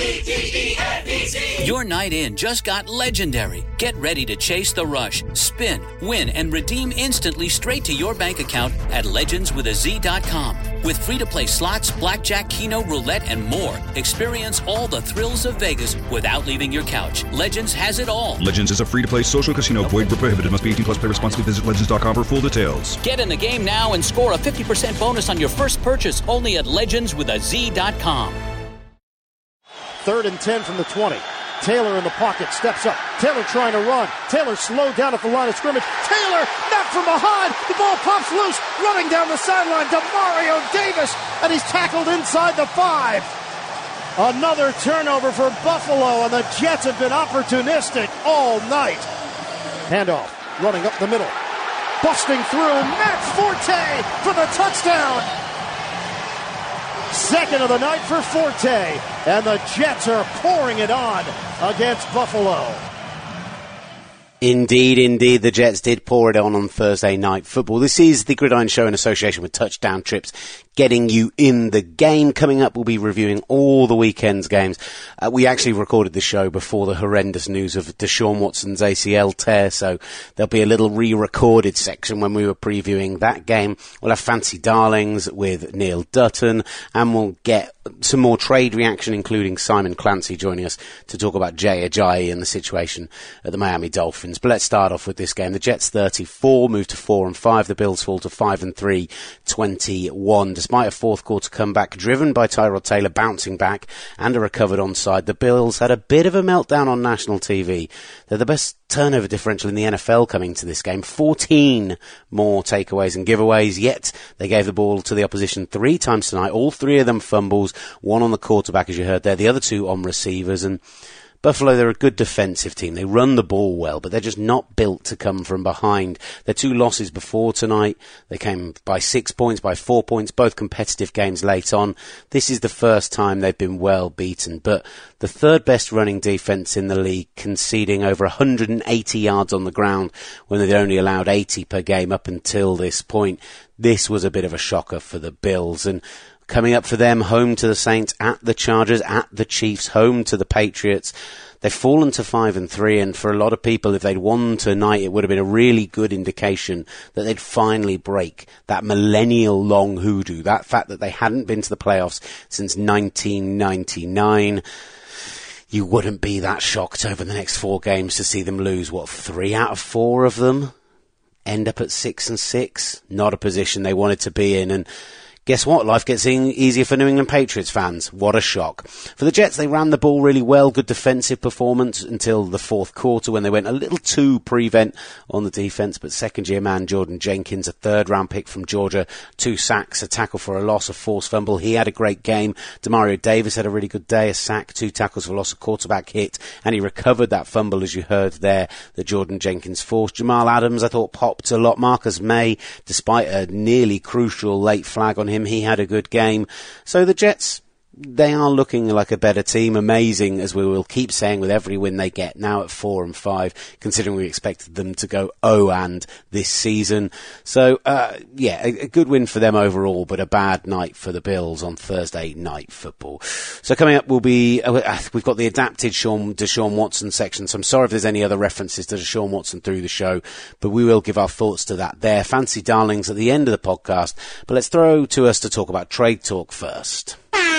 Your night in just got legendary. Get ready to chase the rush, spin, win, and redeem instantly straight to your bank account at legendswithaz.com. With free-to-play slots, blackjack, keno, roulette, and more, experience all the thrills of Vegas without leaving your couch. Legends has it all. Legends is a free-to-play social casino. Void where prohibited. Must be 18 plus. Play responsibly. Visit legends.com for full details. Get in the game now and score a 50% bonus on your first purchase only at legendswithaz.com. 3rd and 10 from the 20. Taylor in the pocket, steps up. Taylor trying to run. Taylor slowed down at the line of scrimmage. Taylor knocked from behind. The ball pops loose. Running down the sideline, Demario Davis, and he's tackled inside the 5. Another turnover for Buffalo, and the Jets have been opportunistic all night. Handoff, running up the middle. Busting through, Matt Forte for the touchdown. Second of the night for Forte, and the Jets are pouring it on against Buffalo. Indeed, the Jets did pour it on Thursday Night Football. This is the Gridiron Show in association with Touchdown Trips, getting you in the game. Coming up, we'll be reviewing all the weekend's games. We actually recorded the show before the horrendous news of Deshaun Watson's ACL tear, so there'll be a little re-recorded section when we were previewing that game. We'll have Fancy Darlings with Neil Dutton, and we'll get some more trade reaction, including Simon Clancy joining us to talk about Jay Ajayi and the situation at the Miami Dolphins. But let's start off with this game. The Jets 34 move to 4-5. The Bills fall to 5-3, 21. Despite a fourth quarter comeback driven by Tyrod Taylor bouncing back and a recovered onside, the Bills had a bit of a meltdown on national TV. They're the best turnover differential in the NFL coming to this game. 14 more takeaways and giveaways, yet they gave the ball to the opposition 3 times tonight. All 3 of them fumbles, 1 on the quarterback, as you heard there, the other 2 on receivers. And Buffalo, they're a good defensive team. They run the ball well, but they're just not built to come from behind. Their 2 losses before tonight, they came by 6 points, by 4 points, both competitive games late on. This is the first time they've been well beaten, but the 3rd best running defense in the league, conceding over 180 yards on the ground when they'd only allowed 80 per game up until this point. This was a bit of a shocker for the Bills, and coming up for them, home to the Saints, at the Chargers, at the Chiefs, home to the Patriots. They've fallen to 5-3, and for a lot of people, if they'd won tonight, it would have been a really good indication that they'd finally break that millennial-long hoodoo, that fact that they hadn't been to the playoffs since 1999. You wouldn't be that shocked over the next 4 games to see them lose, 3 out of 4 of them? End up at 6-6? Not a position they wanted to be in, and guess what? Life gets easier for New England Patriots fans. What a shock. For the Jets, they ran the ball really well. Good defensive performance until the 4th quarter when they went a little too prevent on the defense. But second-year man Jordan Jenkins, a 3rd-round pick from Georgia, 2 sacks, a tackle for a loss, a forced fumble. He had a great game. Demario Davis had a really good day, a sack, 2 tackles for loss, a quarterback hit, and he recovered that fumble, as you heard there, that Jordan Jenkins forced. Jamal Adams, I thought, popped a lot. Marcus May, despite a nearly crucial late flag on him, he had a good game. So the Jets, they are looking like a better team. Amazing, as we will keep saying with every win they get, now at 4-5, considering we expected them to go 0-and this season. So, a good win for them overall, but a bad night for the Bills on Thursday Night Football. So coming up will be, we've got the adapted Deshaun Watson section, so I'm sorry if there's any other references to Deshaun Watson through the show, but we will give our thoughts to that there. Fancy Darlings at the end of the podcast, but let's throw to us to talk about trade talk first.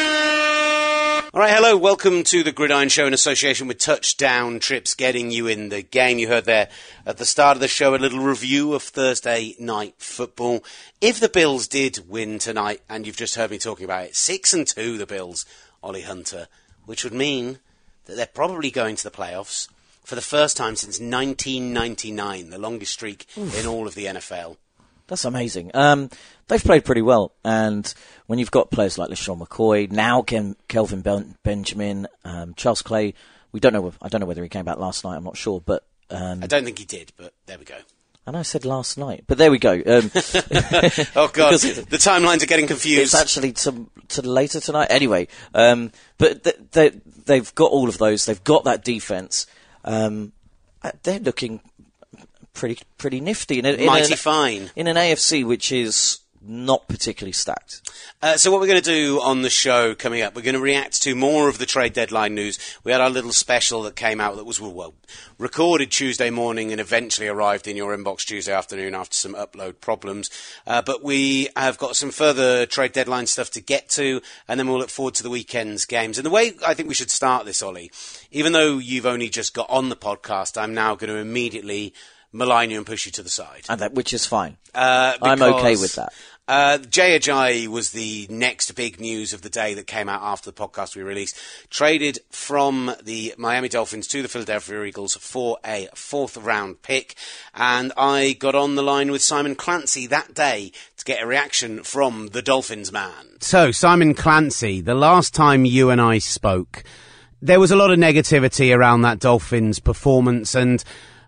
All right, hello, welcome to the Gridiron Show in association with Touchdown Trips, getting you in the game. You heard there at the start of the show a little review of Thursday Night Football. If the Bills did win tonight, and you've just heard me talking about it, 6-2 the Bills, Ollie Hunter, which would mean that they're probably going to the playoffs for the first time since 1999, the longest streak in all of the NFL. That's amazing. They've played pretty well, and when you've got players like LeSean McCoy, now Kelvin Benjamin, Charles Clay, I don't know whether he came back last night, I'm not sure, but I don't think he did, but there we go. And I said last night, but there we go. Oh God, the timelines are getting confused. It's actually to later tonight. Anyway, but they've got all of those. They've got that defense. They're looking pretty nifty. Mighty fine. In an AFC which is not particularly stacked. So what we're going to do on the show coming up, we're going to react to more of the trade deadline news. We had our little special that came out that was, recorded Tuesday morning and eventually arrived in your inbox Tuesday afternoon after some upload problems. But we have got some further trade deadline stuff to get to, and then we'll look forward to the weekend's games. And the way I think we should start this, Ollie, even though you've only just got on the podcast, I'm now going to immediately malign you and push you to the side. Which is fine. I'm okay with that. Jay Ajayi was the next big news of the day that came out after the podcast we released. Traded from the Miami Dolphins to the Philadelphia Eagles for a 4th round pick. And I got on the line with Simon Clancy that day to get a reaction from the Dolphins man. So, Simon Clancy, the last time you and I spoke, there was a lot of negativity around that Dolphins performance, and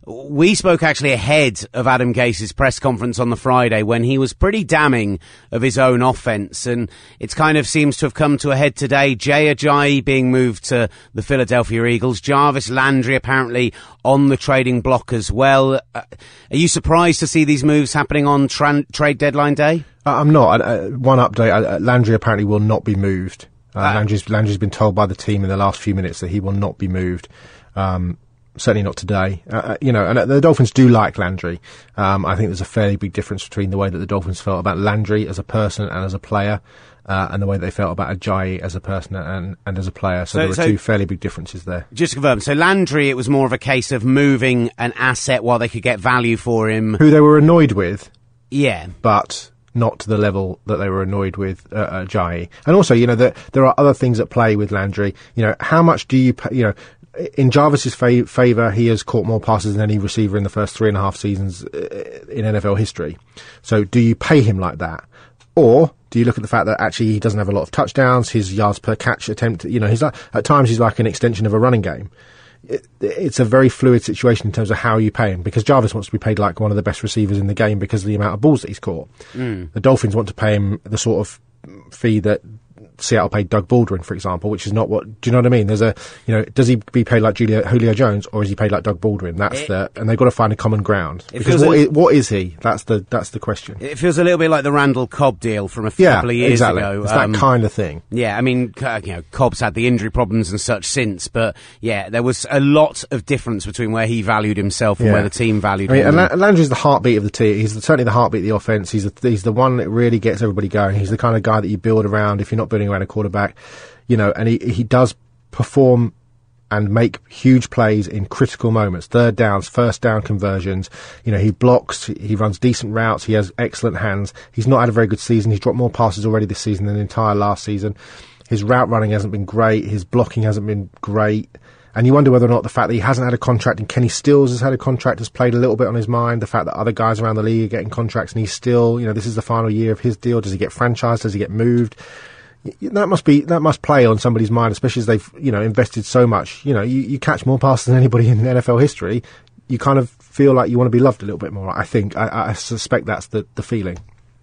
we spoke actually ahead of Adam Gase's press conference on the Friday when he was pretty damning of his own offense, and it kind of seems to have come to a head today. Jay Ajayi being moved to the Philadelphia Eagles, Jarvis Landry apparently on the trading block as well. Are you surprised to see these moves happening on trade deadline day? I'm not. One update, Landry apparently will not be moved. Landry's been told by the team in the last few minutes that he will not be moved. Certainly not today. And the Dolphins do like Landry. I think there's a fairly big difference between the way that the Dolphins felt about Landry as a person and as a player, and the way they felt about Ajayi as a person and as a player. So there were two fairly big differences there. Just to confirm, so Landry, it was more of a case of moving an asset while they could get value for him. Who they were annoyed with. Yeah. But not to the level that they were annoyed with Ajayi. And also, there are other things at play with Landry. How much do you pay, in Jarvis's favour, he has caught more passes than any receiver in the first 3.5 seasons in NFL history. So do you pay him like that? Or do you look at the fact that actually he doesn't have a lot of touchdowns, his yards per catch attempt, he's like, at times he's like an extension of a running game. It's a very fluid situation in terms of how you pay him, because Jarvis wants to be paid like one of the best receivers in the game because of the amount of balls that he's caught. The Dolphins want to pay him the sort of fee that Seattle paid Doug Baldwin, for example, which is not what. Do you know what I mean? There's does he be paid like Julio Jones, or is he paid like Doug Baldwin? And they've got to find a common ground. Because what is he? That's the question. It feels a little bit like the Randall Cobb deal from a couple of years ago. It's that kind of thing. Yeah, I mean, Cobb's had the injury problems and such since, but yeah, there was a lot of difference between where he valued himself and where the team valued him. And Landry's the heartbeat of the team. He's certainly the heartbeat of the offense. He's the one that really gets everybody going. He's the kind of guy that you build around if you're not building around a quarterback, and he does perform and make huge plays in critical moments, third downs, first down conversions. He blocks, he runs decent routes, he has excellent hands. He's not had a very good season. He's dropped more passes already this season than the entire last season. His route running hasn't been great, his blocking hasn't been great. And you wonder whether or not the fact that he hasn't had a contract and Kenny Stills has had a contract has played a little bit on his mind. The fact that other guys around the league are getting contracts and he's still, this is the final year of his deal. Does he get franchised? Does he get moved? That must play on somebody's mind, especially as they've, invested so much. You catch more passes than anybody in NFL history. You kind of feel like you want to be loved a little bit more. I think. I suspect that's the feeling.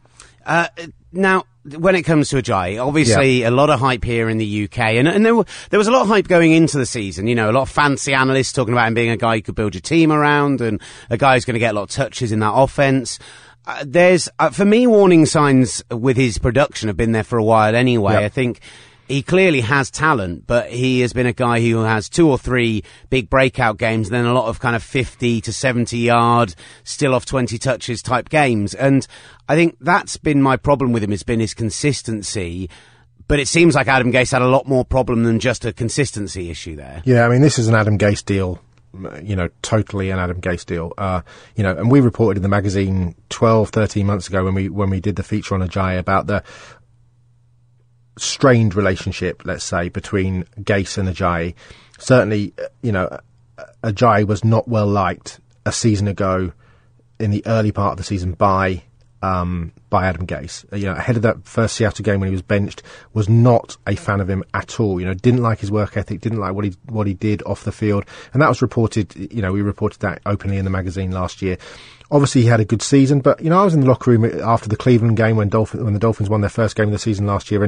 Now, when it comes to Ajayi, obviously a lot of hype here in the UK, and there was a lot of hype going into the season. A lot of fancy analysts talking about him being a guy you could build your team around, and a guy who's going to get a lot of touches in that offense. There's, for me, warning signs with his production have been there for a while anyway. Yep. I think he clearly has talent, but he has been a guy who has 2 or 3 big breakout games, and then a lot of kind of 50 to 70 yard, still off 20 touches type games. And I think that's been my problem with him, has been his consistency. But it seems like Adam Gase had a lot more problem than just a consistency issue there. Yeah, I mean, this is an Adam Gase deal. Totally an Adam Gase deal. And we reported in the magazine 12, 13 months ago when we did the feature on Ajayi about the strained relationship, let's say, between Gase and Ajayi. Certainly, Ajayi was not well liked a season ago in the early part of the season by Adam Gase. Ahead of that first Seattle game when he was benched, was not a fan of him at all. Didn't like his work ethic, didn't like what he did off the field, and that was reported. We reported that openly in the magazine last year. Obviously, he had a good season, but I was in the locker room after the Cleveland game when the Dolphins won their first game of the season last year, and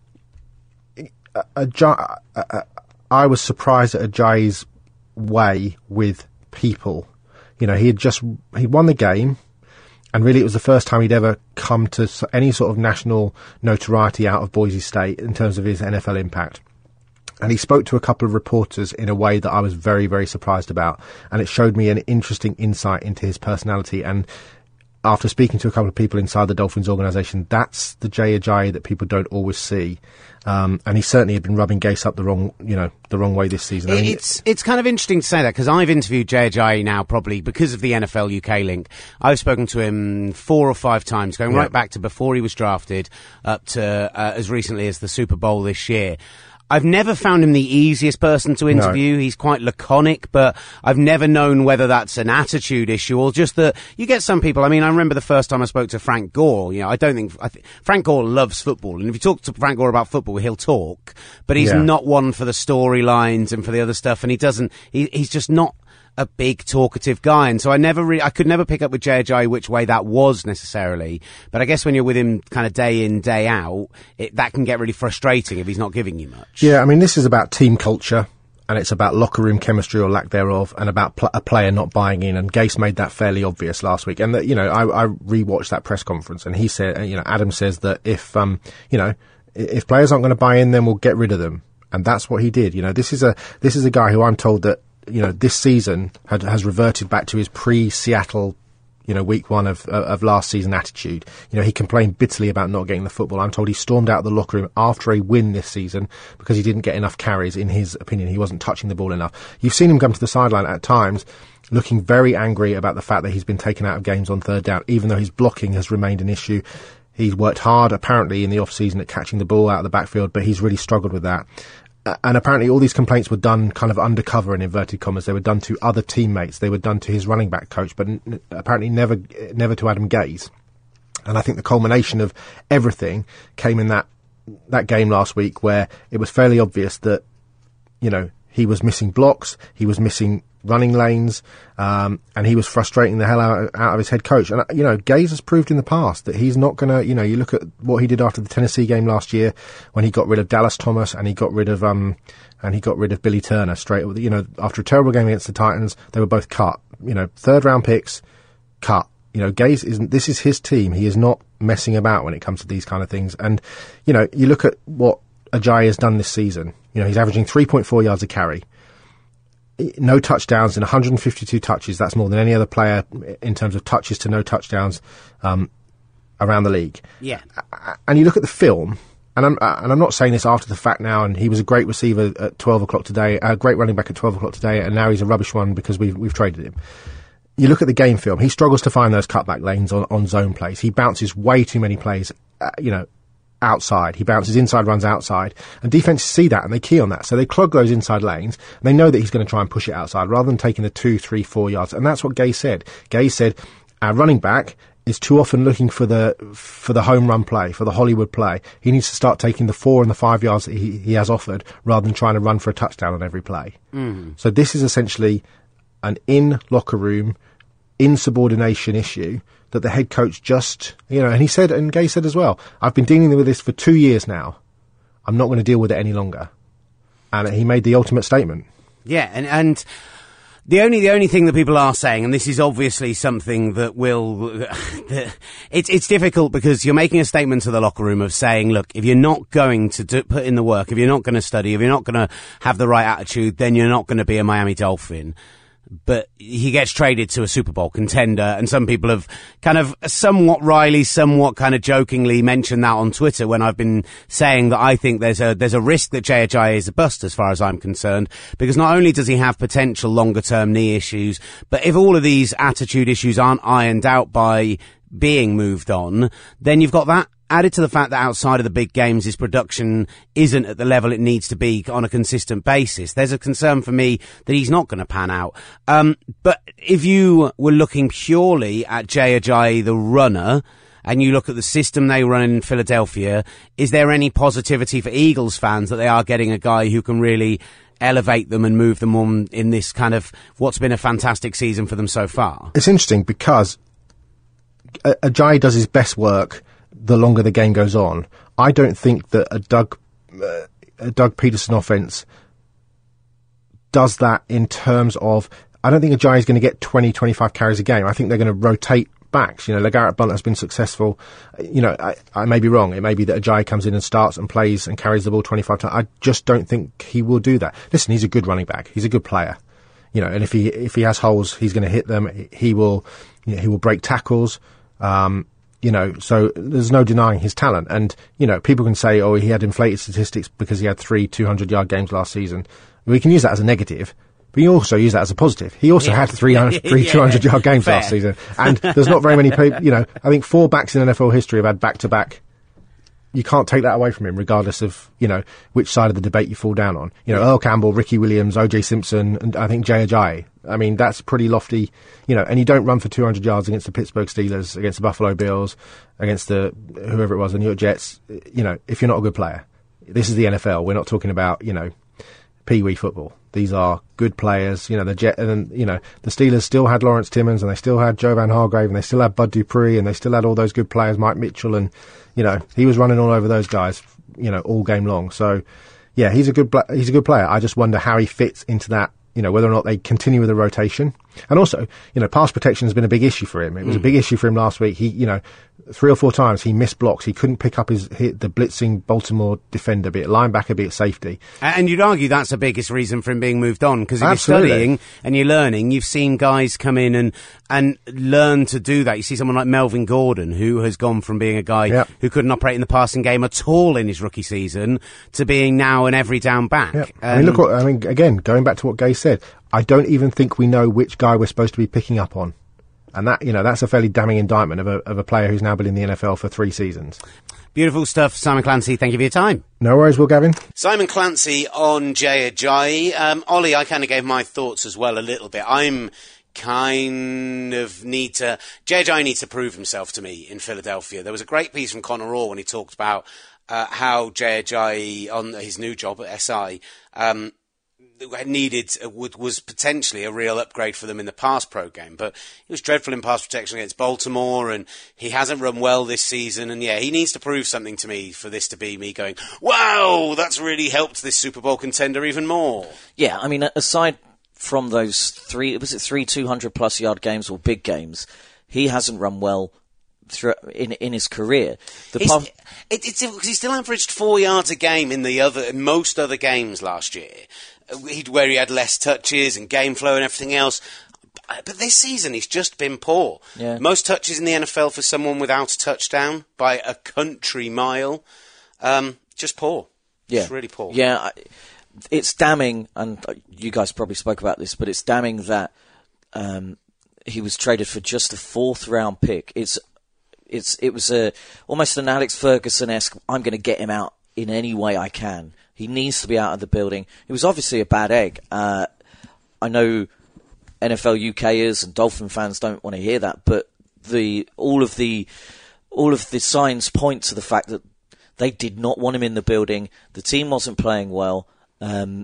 I was surprised at Ajayi's way with people. He won the game. And really, it was the first time he'd ever come to any sort of national notoriety out of Boise State in terms of his NFL impact. And he spoke to a couple of reporters in a way that I was very, very surprised about. And it showed me an interesting insight into his personality. And after speaking to a couple of people inside the Dolphins organisation, that's the Jay Ajayi that people don't always see. And he certainly had been rubbing Gase up the wrong way this season. It's kind of interesting to say that, because I've interviewed Jay Ajayi now, probably because of the NFL UK link. I've spoken to him 4 or 5 times, going right back to before he was drafted up to as recently as the Super Bowl this year. I've never found him the easiest person to interview. No. He's quite laconic, but I've never known whether that's an attitude issue or just that you get some people. I mean, I remember the first time I spoke to Frank Gore. I think Frank Gore loves football, and if you talk to Frank Gore about football, he'll talk, but he's not one for the storylines and for the other stuff, and he's just not a big talkative guy, and so I could never pick up with Jay Ajayi which way that was necessarily. But I guess when you're with him kind of day in, day out, that can get really frustrating if he's not giving you much. Yeah, I mean, this is about team culture, and it's about locker room chemistry or lack thereof, and about a player not buying in. And Gase made that fairly obvious last week. And I rewatched that press conference, and he said, Adam says that if players aren't going to buy in, then we'll get rid of them, and that's what he did. This is a guy who I'm told that this season has reverted back to his pre-Seattle, week 1 of last season attitude. He complained bitterly about not getting the football. I'm told he stormed out of the locker room after a win this season because he didn't get enough carries. In his opinion, he wasn't touching the ball enough. You've seen him come to the sideline at times looking very angry about the fact that he's been taken out of games on third down, even though his blocking has remained an issue. He's worked hard, apparently, in the off-season at catching the ball out of the backfield, but he's really struggled with that. And apparently all these complaints were done kind of undercover, in inverted commas. They were done to other teammates. They were done to his running back coach, but apparently never to Adam Gase. And I think the culmination of everything came in that game last week, where it was fairly obvious that, he was missing blocks, he was missing running lanes, and he was frustrating the hell out of his head coach. And, Gase has proved in the past that he's not going to, you look at what he did after the Tennessee game last year when he got rid of Dallas Thomas and he got rid of Billy Turner straight, after a terrible game against the Titans. They were both cut, 3rd round picks, cut. Gase this is his team. He is not messing about when it comes to these kind of things. And, you look at what Ajayi has done this season. He's averaging 3.4 yards a carry. No touchdowns in 152 touches. That's more than any other player in terms of touches to no touchdowns around the league. Yeah. And you look at the film, and I'm not saying this after the fact now, and he was a great receiver at 12 o'clock today, a great running back at 12 o'clock today, and now he's a rubbish one because we've traded him. You look at the game film, he struggles to find those cutback lanes on zone plays. He bounces way too many plays, outside. He bounces inside, runs outside, and defenses see that and they key on that. So they clog those inside lanes, and they know that he's going to try and push it outside rather than taking the 2, 3, 4 yards. And that's what Gase said. Gase said our running back is too often looking for the home run play, for the Hollywood play. He needs to start taking the 4 and the 5 yards that he has offered rather than trying to run for a touchdown on every play. So this is essentially an in-locker room, insubordination issue that the head coach just, and he said, and Gase said as well, I've been dealing with this for 2 years now. I'm not going to deal with it any longer. And he made the ultimate statement. Yeah, and the only thing that people are saying, and this is obviously something that will, it's difficult because you're making a statement to the locker room of saying, look, if you're not going to put in the work, if you're not going to study, if you're not going to have the right attitude, then you're not going to be a Miami Dolphin. But he gets traded to a Super Bowl contender, and some people have kind of somewhat wryly, somewhat kind of jokingly mentioned that on Twitter when I've been saying that I think there's a risk that Jay Ajayi is a bust as far as I'm concerned, because not only does he have potential longer-term knee issues, but if all of these attitude issues aren't ironed out by being moved on, then you've got that. Added to the fact that outside of the big games, his production isn't at the level it needs to be on a consistent basis. There's a concern for me that he's not going to pan out. But if you were looking purely at Jay Ajayi, the runner, and you look at the system they run in Philadelphia, is there any positivity for Eagles fans that they are getting a guy who can really elevate them and move them on in this kind of what's been a fantastic season for them so far? It's interesting because Ajayi does his best work the longer the game goes on. I don't think that a Doug Peterson offense does that in terms of, I don't think Ajayi is going to get 20, 25 carries a game. I think they're going to rotate backs. You know, LeGarrette Blount has been successful. You know, I may be wrong. It may be that Ajayi comes in and starts and plays and carries the ball 25 times. I just don't think he will do that. Listen, he's a good running back. He's a good player. You know, and if he has holes, he's going to hit them. He will break tackles. You know, so there's no denying his talent. And, you know, people can say, oh, he had inflated statistics because he had 3 200-yard games last season. We can use that as a negative, but you also use that as a positive. He also had 3 200-yard games last season. And there's not very many people, you know, I think 4 backs in NFL history have had back-to-back. You can't take that away from him, regardless of, you know, which side of the debate you fall down on. You know, Earl Campbell, Ricky Williams, O.J. Simpson, and I think Jay Ajayi. I mean, that's pretty lofty, you know, and you don't run for 200 yards against the Pittsburgh Steelers, against the Buffalo Bills, against the, whoever it was, the New York Jets, you know, if you're not a good player. This is the NFL. We're not talking about, you know, pee-wee football. These are good players. You know, the Steelers still had Lawrence Timmons, and they still had Joe Van Hargrave, and they still had Bud Dupree, and they still had all those good players, Mike Mitchell, and, you know, he was running all over those guys, you know, all game long. So, yeah, he's a good player. I just wonder how he fits into that, you know, whether or not they continue with the rotation. And also, you know, pass protection has been a big issue for him. It was a big issue for him last week. He, you know, 3 or 4 times he missed blocks. He couldn't pick up the blitzing Baltimore defender, be it linebacker, be it safety. And you'd argue that's the biggest reason for him being moved on, because if you're studying and you're learning, you've seen guys come in and learn to do that. You see someone like Melvin Gordon, who has gone from being a guy who couldn't operate in the passing game at all in his rookie season to being now an every down back. Yep. I mean, again, going back to what Gay said, I don't even think we know which guy we're supposed to be picking up on. And that, you know, that's a fairly damning indictment of a player who's now been in the NFL for 3 seasons. Beautiful stuff, Simon Clancy. Thank you for your time. No worries, Will Gavin. Simon Clancy on Jay Ajayi. Ollie, I kind of gave my thoughts as well a little bit. Jay Ajayi needs to prove himself to me in Philadelphia. There was a great piece from Connor Orr when he talked about how Jay Ajayi on his new job at SI was potentially a real upgrade for them in the pass pro game, but he was dreadful in pass protection against Baltimore, and he hasn't run well this season. And yeah, he needs to prove something to me for this to be me going, wow, that's really helped this Super Bowl contender even more. Yeah, I mean, aside from those 3 200-plus yard games or big games, he hasn't run well in his career. It's because he still averaged 4 yards a game in most other games last year, where he had less touches and game flow and everything else. But this season, he's just been poor. Yeah. Most touches in the NFL for someone without a touchdown by a country mile. Just poor. Yeah. Just really poor. Yeah, it's damning, and you guys probably spoke about this, but it's damning that he was traded for just a 4th-round pick. It was almost an Alex Ferguson-esque, I'm going to get him out in any way I can. He needs to be out of the building. It was obviously a bad egg. I know NFL UKers and Dolphin fans don't want to hear that, but all of the signs point to the fact that they did not want him in the building. The team wasn't playing well, and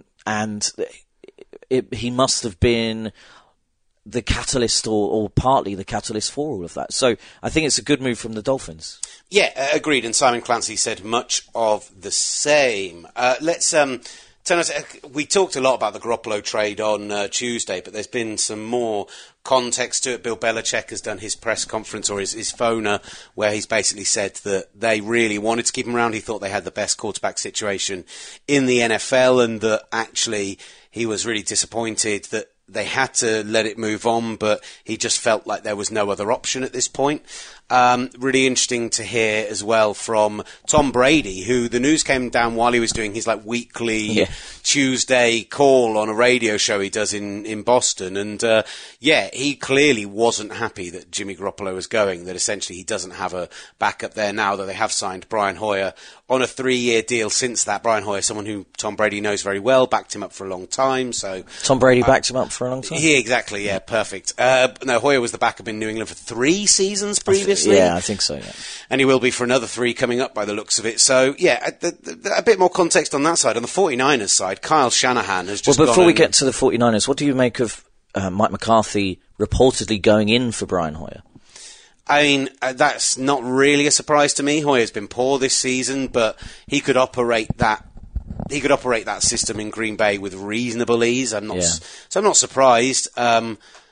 he must have been the catalyst or partly the catalyst for all of that. So I think it's a good move from the Dolphins. Yeah, agreed. And Simon Clancy said much of the same. Let's we talked a lot about the Garoppolo trade on Tuesday, but there's been some more context to it. Bill Belichick has done his press conference, or his phoner, where he's basically said that they really wanted to keep him around. He thought they had the best quarterback situation in the NFL, and that actually he was really disappointed that they had to let it move on, but he just felt like there was no other option at this point. Really interesting to hear as well from Tom Brady, who the news came down while he was doing his weekly Tuesday call on a radio show he does in Boston. And he clearly wasn't happy that Jimmy Garoppolo was going, that essentially he doesn't have a backup there now, that they have signed Brian Hoyer on a 3-year deal since that. Brian Hoyer, someone who Tom Brady knows very well, backed him up for a long time. So Tom Brady backed him up for a long time? Yeah, exactly, yeah, perfect. No, Hoyer was the backup in New England for 3 seasons previously. Yeah, I think so, yeah. And he will be for another 3 coming up by the looks of it. So, yeah, a bit more context on that side. On the 49ers side, Kyle Shanahan has just before we get to the 49ers, what do you make of Mike McCarthy reportedly going in for Brian Hoyer? I mean, that's not really a surprise to me. Hoyer's been poor this season, but he could operate that system in Green Bay with reasonable ease. So I'm not surprised.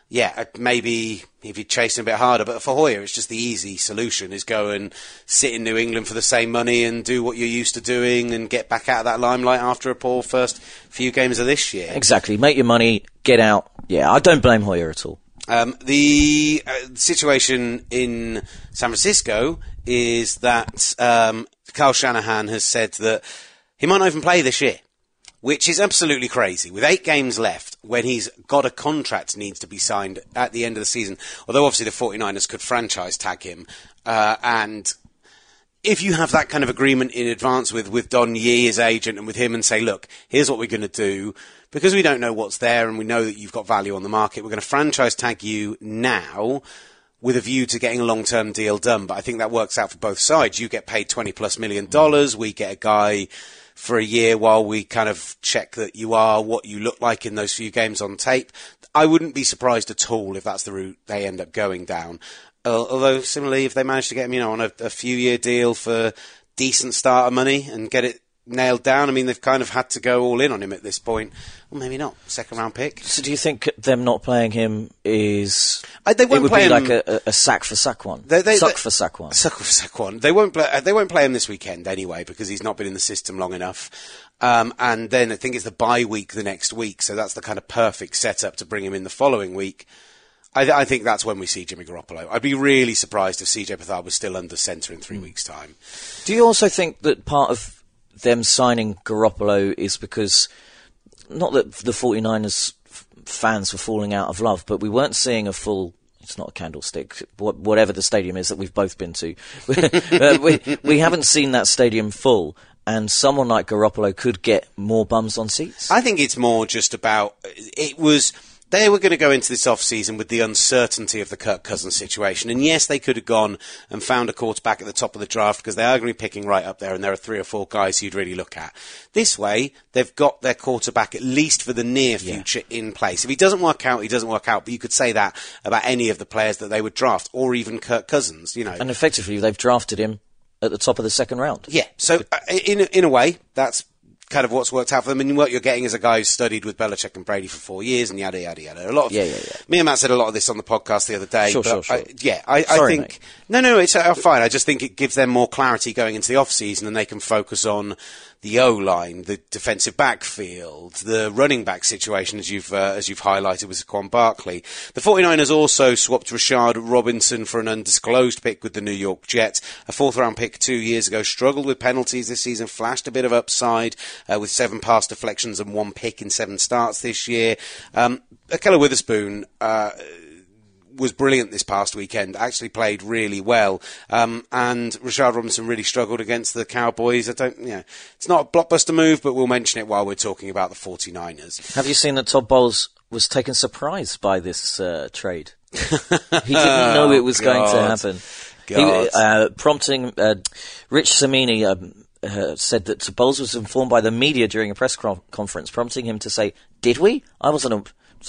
yeah, maybe if you'd chase him a bit harder. But for Hoyer, it's just the easy solution is go and sit in New England for the same money and do what you're used to doing and get back out of that limelight after a poor first few games of this year. Exactly. Make your money, get out. Yeah, I don't blame Hoyer at all. The situation in San Francisco is that Kyle Shanahan has said that he might not even play this year, which is absolutely crazy. With 8 games left, when he's got a contract needs to be signed at the end of the season, although obviously the 49ers could franchise tag him, and if you have that kind of agreement in advance with Don Yee, his agent, and with him and say, look, here's what we're going to do, because we don't know what's there and we know that you've got value on the market, we're going to franchise tag you now with a view to getting a long-term deal done. But I think that works out for both sides. You get paid $20+ million. We get a guy for a year while we kind of check that you are what you look like in those few games on tape. I wouldn't be surprised at all if that's the route they end up going down. Although, similarly, if they manage to get him, on a few-year deal for decent starter money and get it nailed down, I mean, they've kind of had to go all in on him at this point. Well, maybe not. Second-round pick. So do you think them not playing him is... They won't it would play be him, like a sack-for-sack one? Suck-for-sack one. Suck-for-sack one. They won't play him this weekend anyway, because he's not been in the system long enough. And then I think it's the bye week the next week, so that's the kind of perfect setup to bring him in the following week. I think that's when we see Jimmy Garoppolo. I'd be really surprised if CJ Beathard was still under centre in 3 weeks' time. Do you also think that part of them signing Garoppolo is because, not that the 49ers fans were falling out of love, but we weren't seeing a full, it's not a candlestick, whatever the stadium is that we've both been to. we haven't seen that stadium full, and someone like Garoppolo could get more bums on seats? I think it's more just about, they were going to go into this off-season with the uncertainty of the Kirk Cousins situation. And yes, they could have gone and found a quarterback at the top of the draft because they are going to be picking right up there and there are 3 or 4 guys you'd really look at. This way, they've got their quarterback, at least for the near future, in place. If he doesn't work out, he doesn't work out. But you could say that about any of the players that they would draft, or even Kirk Cousins, And effectively, they've drafted him at the top of the second round. Yeah, so in a way, that's kind of what's worked out for them, and what you're getting is a guy who's studied with Belichick and Brady for 4 years, and yada yada yada. A lot of me and Matt said a lot of this on the podcast the other day. Sure. I think mate. no, it's fine. I just think it gives them more clarity going into the off season, and they can focus on the O-line, the defensive backfield, the running back situation, as you've highlighted with Saquon Barkley. The 49ers also swapped Rashard Robinson for an undisclosed pick with the New York Jets, a 4th-round pick 2 years ago. Struggled with penalties this season, flashed a bit of upside with 7 pass deflections and 1 pick in 7 starts this year. Ahkello Witherspoon was brilliant this past weekend, actually played really well, and Rashard Robinson really struggled against the Cowboys. It's not a blockbuster move, but we'll mention it while we're talking about the 49ers. Have you seen that Todd Bowles was taken surprise by this trade? He didn't know it was going to happen. Prompting Rich Cimini said that Bowles was informed by the media during a press conference, prompting him to say, "Did we? I wasn't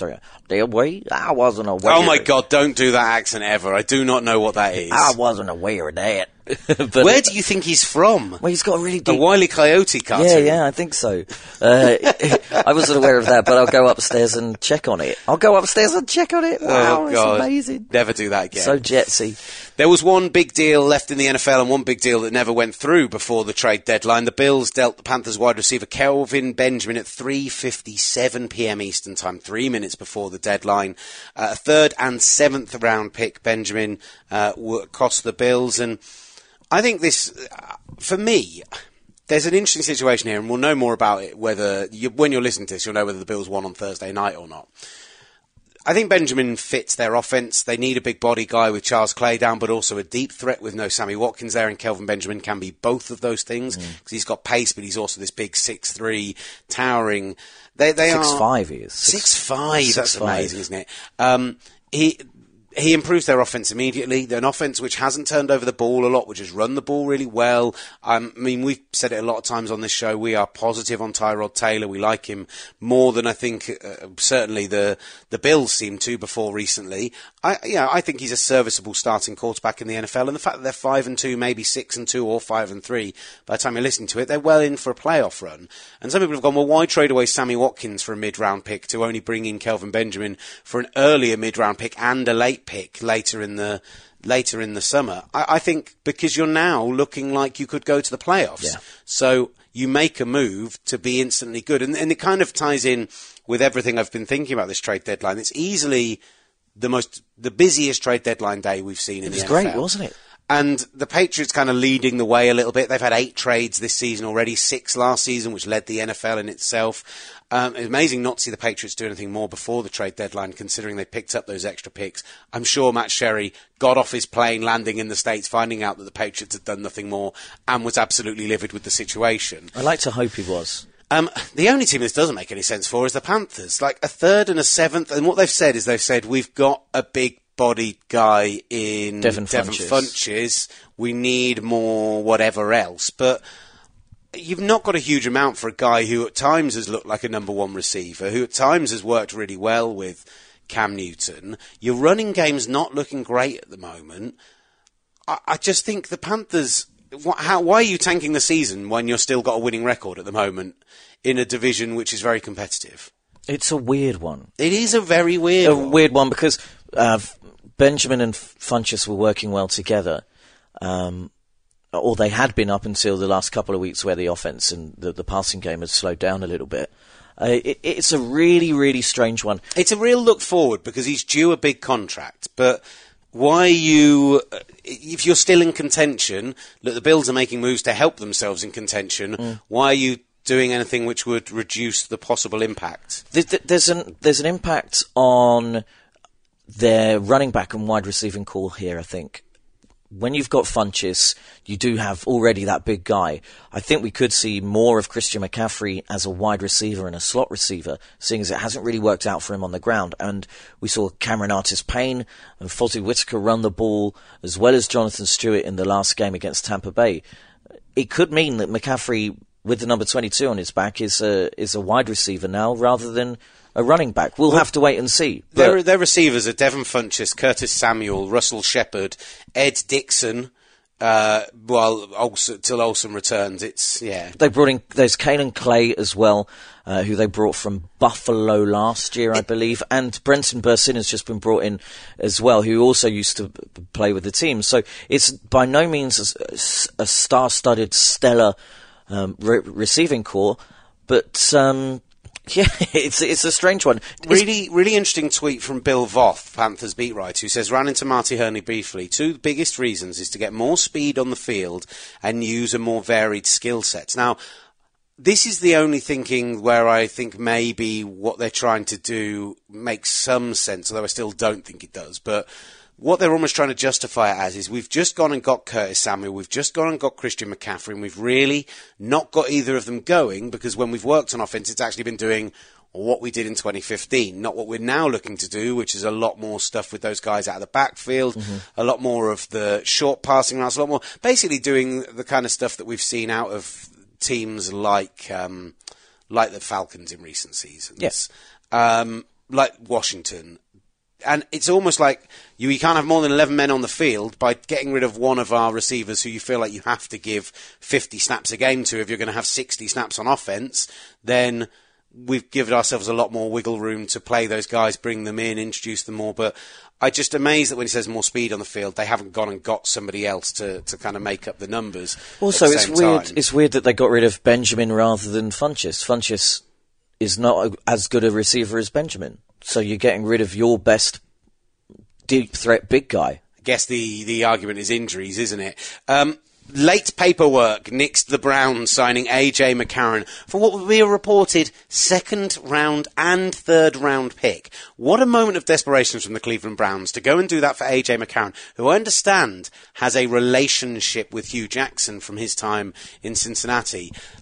I wasn't aware." Oh my God, don't do that accent ever. I do not know what that is. I wasn't aware of that. But where do you think he's from? Well, he's got a really deep... The Wile E. Coyote cartoon. Yeah, I think so. I wasn't aware of that, but I'll go upstairs and check on it. Wow, oh, God. It's amazing. Never do that again. So jetsy. There was one big deal left in the NFL and one big deal that never went through before the trade deadline. The Bills dealt the Panthers wide receiver Kelvin Benjamin at 3:57 p.m. Eastern Time, 3 minutes before the deadline. A 3rd and 7th round pick, Benjamin, cost the Bills. And I think this, for me, there's an interesting situation here, and we'll know more about it when you're listening to this, you'll know whether the Bills won on Thursday night or not. I think Benjamin fits their offense. They need a big body guy with Charles Clay down, but also a deep threat with no Sammy Watkins there, and Kelvin Benjamin can be both of those things because he's got pace, but he's also this big 6'3", towering. They 6'5" he is. 6'5", that's amazing, isn't it? he improves their offense immediately. They're an offense which hasn't turned over the ball a lot, which has run the ball really well. I mean, we've said it a lot of times on this show. We are positive on Tyrod Taylor. We like him more than I think certainly the Bills seemed to before recently. I think he's a serviceable starting quarterback in the NFL, and the fact that they're 5-2, maybe 6-2 or 5-3 by the time you're listening to it, they're well in for a playoff run. And some people have gone, well, why trade away Sammy Watkins for a mid-round pick to only bring in Kelvin Benjamin for an earlier mid-round pick and a late pick later in the summer? I think because you're now looking like you could go to the playoffs. Yeah. So you make a move to be instantly good. And it kind of ties in with everything I've been thinking about this trade deadline. It's easily the busiest trade deadline day we've seen in the NFL. It was great, wasn't it? And the Patriots kind of leading the way a little bit. They've had 8 trades this season already, 6 last season, which led the NFL in itself. It's amazing not to see the Patriots do anything more before the trade deadline, considering they picked up those extra picks. I'm sure Matt Sherry got off his plane landing in the States, finding out that the Patriots had done nothing more, and was absolutely livid with the situation. I like to hope he was. The only team this doesn't make any sense for is the Panthers. Like a 3rd and a 7th, and what they've said, we've got a big bodied guy in Devin Funchess. We need more whatever else. But you've not got a huge amount for a guy who at times has looked like a number 1 receiver, who at times has worked really well with Cam Newton. Your running game's not looking great at the moment. I just think the Panthers... Why are you tanking the season when you've still got a winning record at the moment in a division which is very competitive? It's a weird one. It is a very weird one. A weird one because Benjamin and Funchess were working well together. Or they had been up until the last couple of weeks where the offense and the passing game had slowed down a little bit. It's a really, really strange one. It's a real look forward because he's due a big contract, but... Why are you, if you're still in contention, look, the Bills are making moves to help themselves in contention, why are you doing anything which would reduce the possible impact? There's an impact on their running back and wide receiving core here, I think. When you've got Funchess, you do have already that big guy. I think we could see more of Christian McCaffrey as a wide receiver and a slot receiver, seeing as it hasn't really worked out for him on the ground. And we saw Cameron Artis-Payne and Fozzie Whitaker run the ball, as well as Jonathan Stewart in the last game against Tampa Bay. It could mean that McCaffrey, with the number 22 on his back, is a wide receiver now rather than a running back. We'll have to wait and see. Their receivers are Devin Funchess, Curtis Samuel, Russell Shepard, Ed Dixon, till Olsen returns. They brought in, there's Kalen Clay as well, who they brought from Buffalo last year, I believe, and Brenton Bursin has just been brought in as well, who also used to play with the team. So it's by no means a star-studded, stellar receiving core, but yeah, it's a strange one. Really interesting tweet from Bill Voth, Panthers beat writer, who says, ran into Marty Hurney briefly. 2 biggest reasons is to get more speed on the field and use a more varied skill set. Now, this is the only thinking where I think maybe what they're trying to do makes some sense, although I still don't think it does. But what they're almost trying to justify it as is we've just gone and got Curtis Samuel, we've just gone and got Christian McCaffrey, and we've really not got either of them going because when we've worked on offense, it's actually been doing what we did in 2015, not what we're now looking to do, which is a lot more stuff with those guys out of the backfield, a lot more of the short passing routes, a lot more basically doing the kind of stuff that we've seen out of teams like the Falcons in recent seasons, yes, like Washington. And it's almost like you can't have more than 11 men on the field by getting rid of one of our receivers who you feel like you have to give 50 snaps a game to. If you're going to have 60 snaps on offense, then we've given ourselves a lot more wiggle room to play those guys, bring them in, introduce them more. But I'm just amazed that when he says more speed on the field, they haven't gone and got somebody else to kind of make up the numbers. Also, it's weird. It's weird that they got rid of Benjamin rather than Funchess. Funchess is not as good a receiver as Benjamin. So you're getting rid of your best deep threat big guy. I guess the argument is injuries, isn't it? Late paperwork nixed the Browns signing A.J. McCarron for what would be a reported 2nd round and 3rd round pick. What a moment of desperation from the Cleveland Browns to go and do that for A.J. McCarron, who I understand has a relationship with Hugh Jackson from his time in Cincinnati.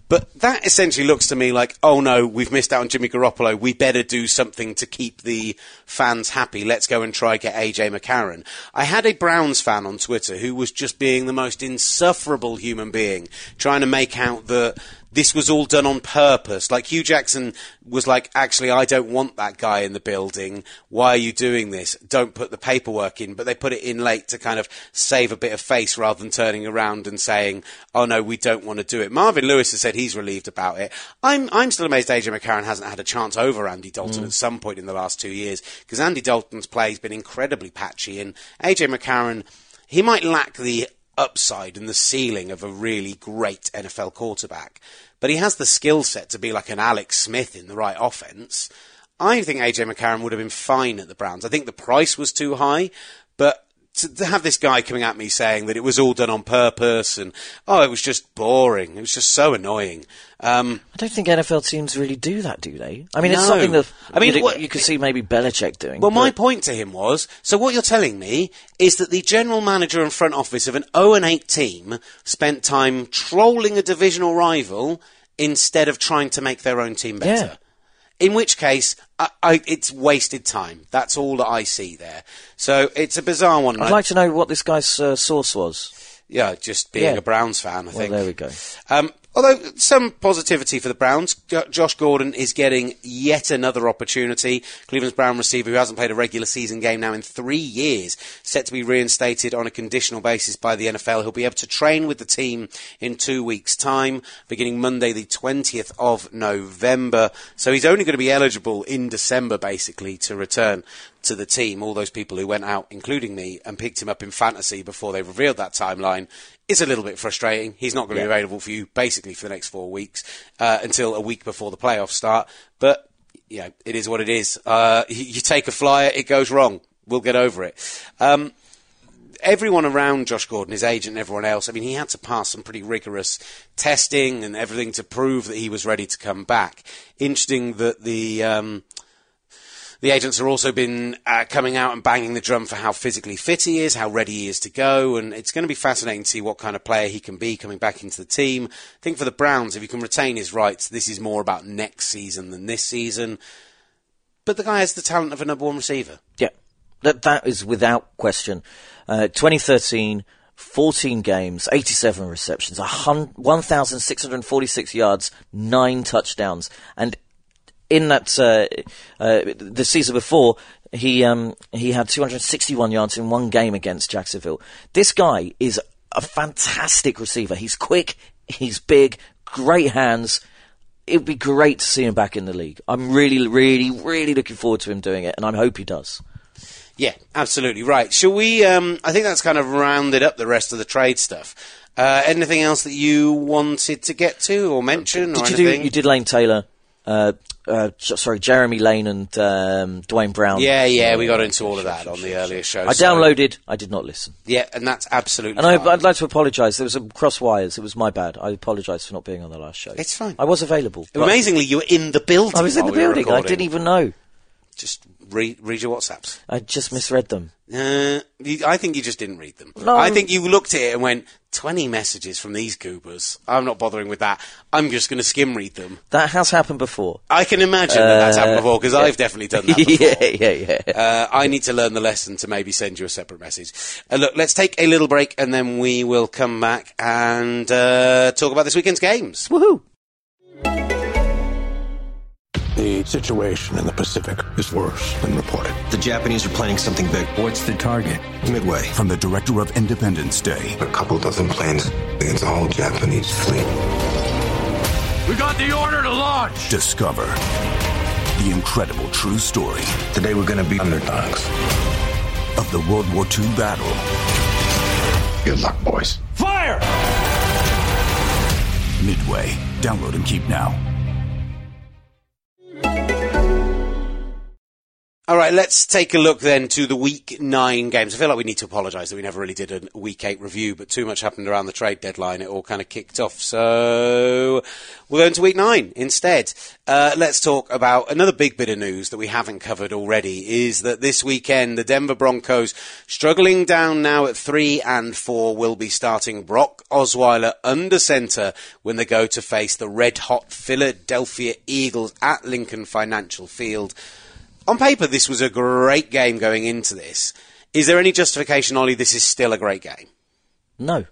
But that essentially looks to me like, oh no, we've missed out on Jimmy Garoppolo. We better do something to keep the fans happy. Let's go and try get AJ McCarron. I had a Browns fan on Twitter who was just being the most insufferable human being, trying to make out that this was all done on purpose. Like, Hugh Jackson was like, actually, I don't want that guy in the building. Why are you doing this? Don't put the paperwork in. But they put it in late to kind of save a bit of face rather than turning around and saying, oh no, we don't want to do it. Marvin Lewis has said he's relieved about it. I'm still amazed AJ McCarron hasn't had a chance over Andy Dalton at some point in the last 2 years, because Andy Dalton's play has been incredibly patchy, and AJ McCarron, he might lack the upside and the ceiling of a really great NFL quarterback, but he has the skill set to be like an Alex Smith in the right offense. I think AJ McCarron would have been fine at the Browns. I think the price was too high, but to have this guy coming at me saying that it was all done on purpose and, oh, it was just boring. It was just so annoying. I don't think NFL teams really do that, do they? I mean, No. it's something that what- you could see maybe Belichick doing. Well, my point to him was, so what you're telling me is that the general manager and front office of an 0-8 team spent time trolling a divisional rival instead of trying to make their own team better. Yeah. In which case, it's wasted time. That's all that I see there. So it's a bizarre one. I'd like to know what this guy's source was. Yeah, just being a Browns fan, I think. Well, there we go. Although some positivity for the Browns, Josh Gordon is getting yet another opportunity. Cleveland's Brown receiver, who hasn't played a regular season game now in 3 years, set to be reinstated on a conditional basis by the NFL. He'll be able to train with the team in 2 weeks' time, beginning Monday the 20th of November. So he's only going to be eligible in December, basically, to return to the team. All those people who went out, including me, and picked him up in fantasy before they revealed that timeline, is a little bit frustrating. He's not going to be available for you basically for the next 4 weeks until a week before the playoffs start. But you know, it is what it is. You take a flyer, it goes wrong. We'll get over it. Everyone around Josh Gordon, his agent and everyone else, I mean, he had to pass some pretty rigorous testing and everything to prove that he was ready to come back. Interesting that the agents have also been coming out and banging the drum for how physically fit he is, how ready he is to go, and it's going to be fascinating to see what kind of player he can be coming back into the team. I think for the Browns, if he can retain his rights, this is more about next season than this season. But the guy has the talent of a number one receiver. Yeah, that is without question. 2013, 14 games, 87 receptions, 1,646 yards, 9 touchdowns, and in that the season before, he had 261 yards in one game against Jacksonville. This guy is a fantastic receiver. He's quick, he's big, great hands. It would be great to see him back in the league. I'm really, really, really looking forward to him doing it, and I hope he does. Yeah, absolutely right. Shall we? I think that's kind of rounded up the rest of the trade stuff. Anything else that you wanted to get to or mention? You did Lane Taylor. Jeremy Lane and Dwayne Brown. Yeah, we got into all of that on the earlier show. I downloaded, I did not listen. Yeah, and that's absolutely fine. And I'd like to apologise. There was some cross wires. It was my bad. I apologise for not being on the last show. It's fine. I was available. Amazingly, you were in the building. I was in the building. I didn't even know. Just read your WhatsApps. I just misread them. I think you just didn't read them. No. I think you looked at it and went, 20 messages from these goobers. I'm not bothering with that. I'm just going to skim read them. That has happened before. I can imagine that's happened before, because I've definitely done that before. Yeah. I need to learn the lesson to maybe send you a separate message. Look, let's take a little break and then we will come back and talk about this weekend's games. Woohoo! The situation in the Pacific is worse than reported. The Japanese are planning something big. What's the target? Midway. From the director of Independence Day. A couple dozen planes against the whole Japanese fleet. We got the order to launch! Discover the incredible true story. Today we're gonna be underdogs. Of the World War II battle. Good luck, boys. Fire! Midway. Download and keep now. All right, let's take a look then to the Week 9 games. I feel like we need to apologise that we never really did a Week 8 review, but too much happened around the trade deadline. It all kind of kicked off. So we'll go into Week 9 instead. Let's talk about another big bit of news that we haven't covered already, is that this weekend the Denver Broncos, struggling down now at 3-4, will be starting Brock Osweiler under centre when they go to face the red-hot Philadelphia Eagles at Lincoln Financial Field. On paper, this was a great game going into this. Is there any justification, Ollie, this is still a great game? No.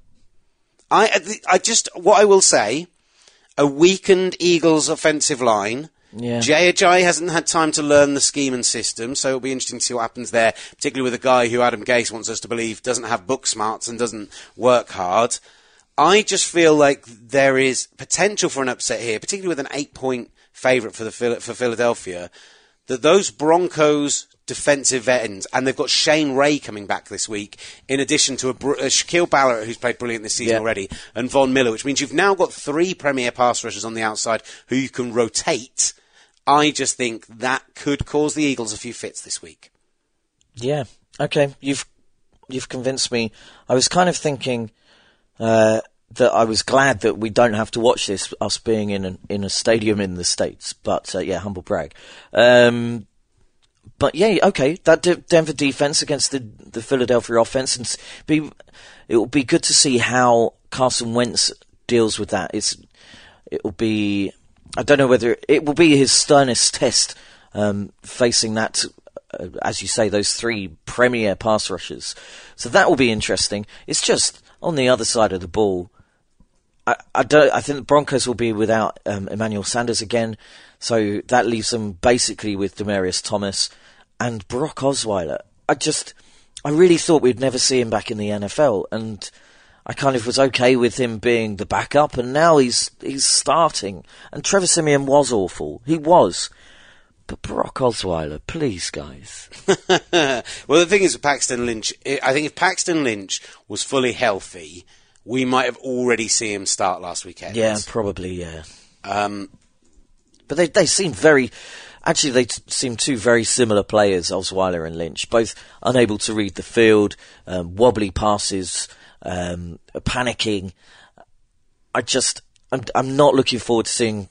What I will say, a weakened Eagles offensive line. Yeah. Jay hasn't had time to learn the scheme and system, so it'll be interesting to see what happens there, particularly with a guy who Adam Gase wants us to believe doesn't have book smarts and doesn't work hard. I just feel like there is potential for an upset here, particularly with an 8-point favourite for Philadelphia. That those Broncos defensive ends, and they've got Shane Ray coming back this week, in addition to a Shaquille Barrett, who's played brilliant this season already, and Von Miller, which means you've now got 3 premier pass rushers on the outside who you can rotate. I just think that could cause the Eagles a few fits this week. Yeah, okay, you've convinced me. I was kind of thinking that I was glad that we don't have to watch this, us being in a stadium in the States. But, humble brag. But, yeah, okay, that Denver defense against the Philadelphia offense, and it will be good to see how Carson Wentz deals with that. It will be, I don't know whether, it will be his sternest test, facing that, as you say, those 3 premier pass rushers. So that will be interesting. It's just, on the other side of the ball, I think the Broncos will be without Emmanuel Sanders again, so that leaves them basically with Demaryius Thomas and Brock Osweiler. I really thought we'd never see him back in the NFL, and I kind of was okay with him being the backup, and now he's starting. And Trevor Siemian was awful. He was. But Brock Osweiler, please, guys. Well, the thing is with Paxton Lynch, I think if Paxton Lynch was fully healthy, we might have already seen him start last weekend. Yeah, probably, yeah. But they seem very... Actually, they seem 2 very similar players, Osweiler and Lynch. Both unable to read the field, wobbly passes, panicking. I'm not looking forward to seeing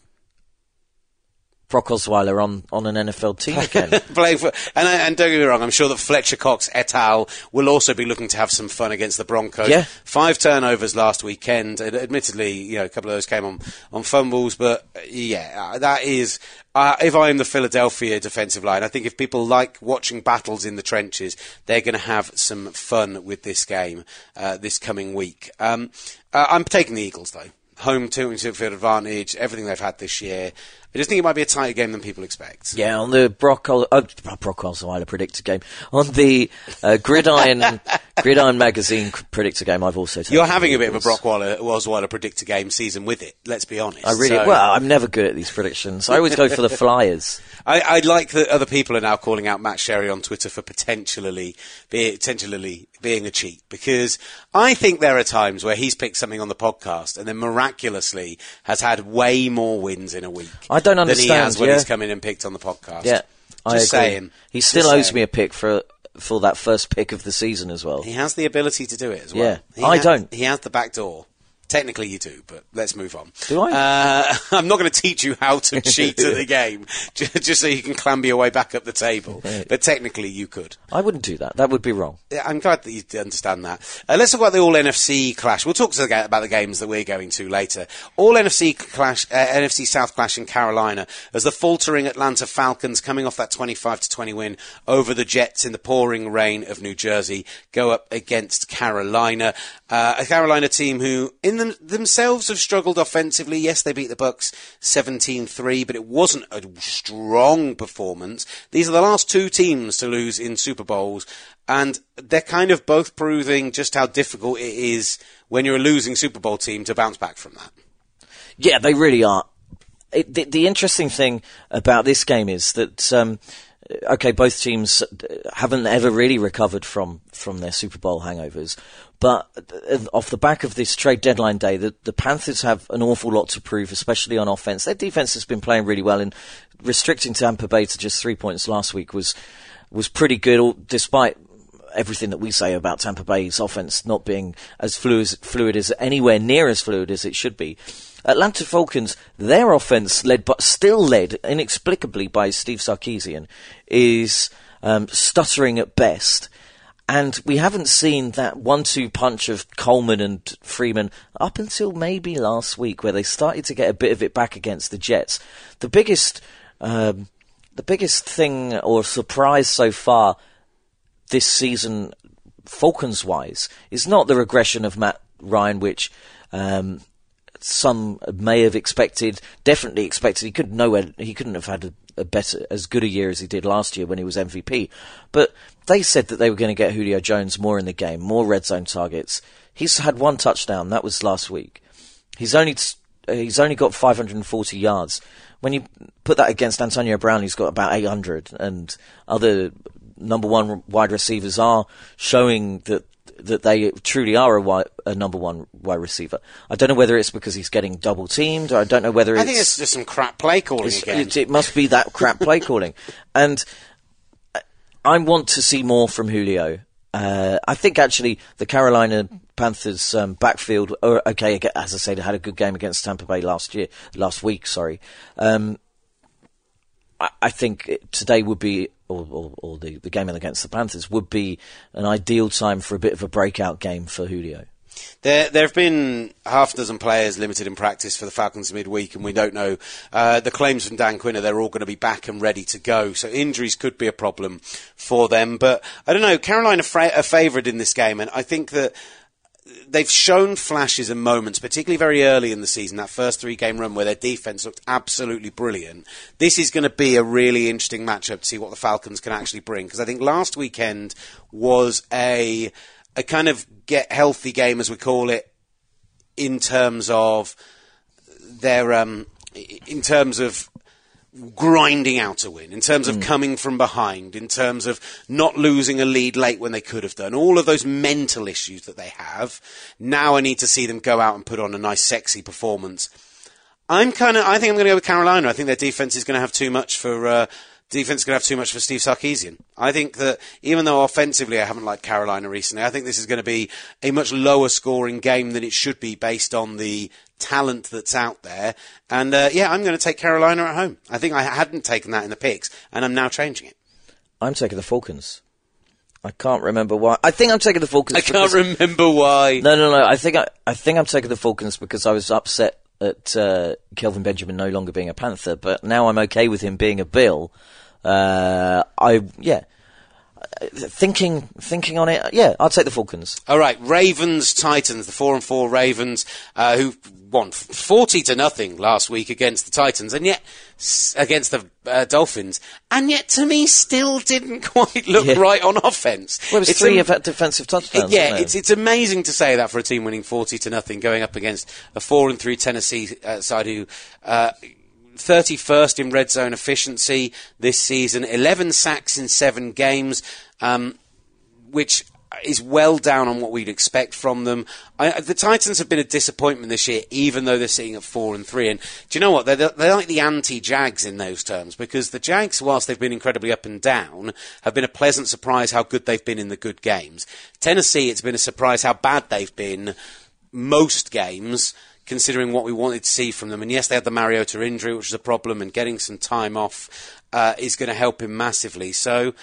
Brock Osweiler on an NFL team again. And don't get me wrong, I'm sure that Fletcher Cox et al. Will also be looking to have some fun against the Broncos. Yeah. 5 turnovers last weekend. Admittedly, a couple of those came on fumbles, but that is... if I'm the Philadelphia defensive line, I think if people like watching battles in the trenches, they're going to have some fun with this game this coming week. I'm taking the Eagles, though. Home field advantage, everything they've had this year. I just think it might be a tighter game than people expect. Yeah, on the Brock Osweiler predictor game. On the Gridiron Magazine predictor game, I've also taken. You're having a bit of a Brock Osweiler predictor game season with it, let's be honest. I'm never good at these predictions. I always go for the Flyers. I like that other people are now calling out Matt Sherry on Twitter for potentially being a cheat, because I think there are times where he's picked something on the podcast and then miraculously has had way more wins in a week. I don't understand. Than he has when he's come in and picked on the podcast. Yeah, just saying. He still owes me a pick for that first pick of the season as well. He has the ability to do it as well. Yeah, I don't. He has the back door. Technically you do, but let's move on. Do I? I'm not going to teach you how to cheat at the game, just so you can clamber your way back up the table. But technically you could. I wouldn't do that. That would be wrong. I'm glad that you understand that. Let's talk about the All-NFC clash. We'll talk about the games that we're going to later. All-NFC clash, NFC South clash in Carolina, as the faltering Atlanta Falcons, coming off that 25-20 win over the Jets in the pouring rain of New Jersey, go up against Carolina. A Carolina team who, themselves have struggled offensively. Yes, they beat the Bucs 17-3, but it wasn't a strong performance. These are the last 2 teams to lose in Super Bowls, and they're kind of both proving just how difficult it is when you're a losing Super Bowl team to bounce back from that. Yeah, they really are. The interesting thing about this game is that, both teams haven't ever really recovered from their Super Bowl hangovers. But off the back of this trade deadline day, the Panthers have an awful lot to prove, especially on offense. Their defense has been playing really well, and restricting Tampa Bay to just 3 points last week was was pretty good, despite everything that we say about Tampa Bay's offense not being as fluid as anywhere near as fluid as it should be. Atlanta Falcons, their offense still led inexplicably by Steve Sarkisian, is stuttering at best. And we haven't seen that 1-2 punch of Coleman and Freeman up until maybe last week, where they started to get a bit of it back against the Jets. The biggest thing or surprise so far this season, Falcons-wise, is not the regression of Matt Ryan, which some may have expected, definitely expected. He couldn't have had as good a year as he did last year when he was MVP. But they said that they were going to get Julio Jones more in the game, more red zone targets. He's had 1 touchdown. That was last week. He's only got 540 yards. When you put that against Antonio Brown, who's got about 800, and other number one wide receivers are showing that they truly are a number one wide receiver. I don't know whether it's because he's getting double teamed, or I don't know whether I think it's just some crap play calling again. It must be that crap play calling. And I want to see more from Julio. I think actually the Carolina Panthers backfield, okay, as I said, had a good game against Tampa Bay last week. I think today would be, or the game against the Panthers would be an ideal time for a bit of a breakout game for Julio. There have been half a dozen players limited in practice for the Falcons midweek, and we don't know. The claims from Dan Quinn are they're all going to be back and ready to go, so injuries could be a problem for them. But I don't know, Carolina are favoured in this game, and I think that they've shown flashes and moments, particularly very early in the season, that first 3-game run where their defence looked absolutely brilliant. This is going to be a really interesting matchup to see what the Falcons can actually bring, because I think last weekend was a kind of get healthy game, as we call it, in terms of their in terms of grinding out a win, in terms of coming from behind, in terms of not losing a lead late when they could have done. All of those mental issues that they have. Now I need to see them go out and put on a nice, sexy performance. I think I'm going to go with Carolina. I think their defense is going to have too much for Steve Sarkisian. I think that even though offensively I haven't liked Carolina recently, I think this is going to be a much lower scoring game than it should be based on the talent that's out there. And I'm going to take Carolina at home. I think I hadn't taken that in the picks, and I'm now changing it. I'm taking the Falcons. I can't remember why. I think I'm taking the Falcons. I can't remember why. No. I think I'm taking the Falcons because I was upset at Kelvin Benjamin no longer being a Panther, but now I'm okay with him being a Bill. Thinking on it, I'll take the Falcons. All right, Ravens, Titans, the 4-4 Ravens, who won 40-0 last week against the Titans, and yet against the Dolphins, and yet to me still didn't quite look right on offense. Well, it was 3 defensive touchdowns. It's amazing to say that for a team winning 40-0, going up against a 4-3 Tennessee side who. 31st in red zone efficiency this season, 11 sacks in 7 games, which is well down on what we'd expect from them. The Titans have been a disappointment this year, even though they're sitting at 4-3. And do you know what? They're like the anti-Jags in those terms, because the Jags, whilst they've been incredibly up and down, have been a pleasant surprise how good they've been in the good games. Tennessee, it's been a surprise how bad they've been most games, considering what we wanted to see from them. And yes, they had the Mariota injury, which is a problem, and getting some time off is going to help him massively. So,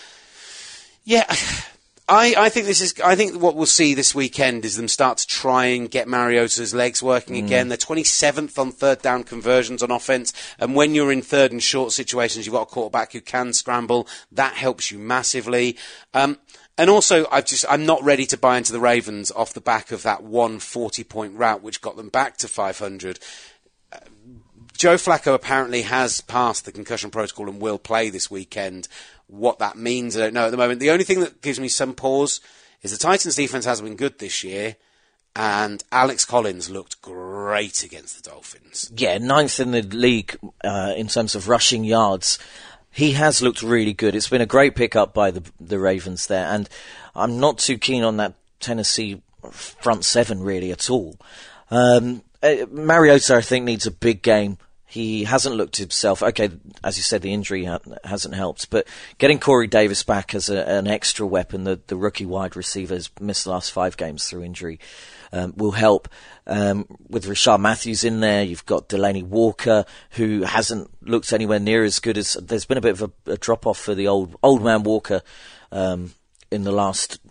I think what we'll see this weekend is them start to try and get Mariota's legs working again. They're 27th on third down conversions on offense, and when you're in third and short situations, you've got a quarterback who can scramble. That helps you massively. And also, I'm not ready to buy into the Ravens off the back of that 140-point rout, which got them back to 500. Joe Flacco apparently has passed the concussion protocol and will play this weekend. What that means, I don't know at the moment. The only thing that gives me some pause is the Titans' defense hasn't been good this year, and Alex Collins looked great against the Dolphins. Yeah, 9th in the league in terms of rushing yards. He has looked really good. It's been a great pickup by the Ravens there, and I'm not too keen on that Tennessee front seven really at all. Mariota, I think, needs a big game. He hasn't looked himself. Okay, as you said, the injury hasn't helped, but getting Corey Davis back as an extra weapon, the rookie wide receiver has missed the last 5 games through injury, will help. With Rashard Matthews in there, you've got Delaney Walker, who hasn't looked anywhere near as good as. There's been a bit of a drop off for the old man Walker. In the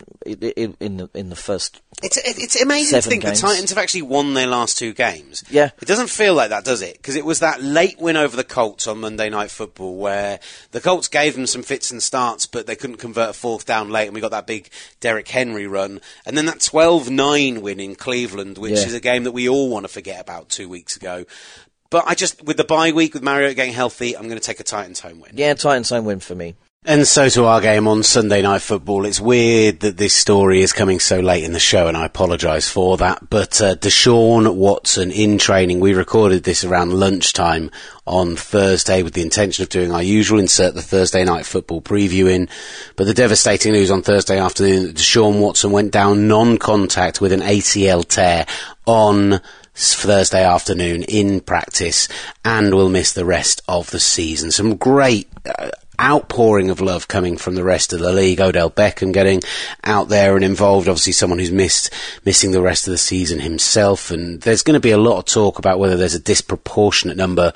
first, it's amazing to think games. the Titans have actually won their last 2 games. Yeah, it doesn't feel like that, does it? Because it was that late win over the Colts on Monday Night Football where the Colts gave them some fits and starts, but they couldn't convert a 4th down late, and we got that big Derrick Henry run, and then that 12-9 win in Cleveland, which is a game that we all want to forget about 2 weeks ago. But with the bye week, with Mariota getting healthy, I'm going to take a Titans home win. Yeah, Titans home win for me. And so to our game on Sunday Night Football. It's weird that this story is coming so late in the show, and I apologise for that. But Deshaun Watson in training. We recorded this around lunchtime on Thursday with the intention of doing our usual insert the Thursday Night Football preview in. But the devastating news on Thursday afternoon that Deshaun Watson went down non-contact with an ACL tear on Thursday afternoon in practice and will miss the rest of the season. Some great outpouring of love coming from the rest of the league. Odell Beckham getting out there and involved, obviously someone who's missing the rest of the season himself, and there's going to be a lot of talk about whether there's a disproportionate number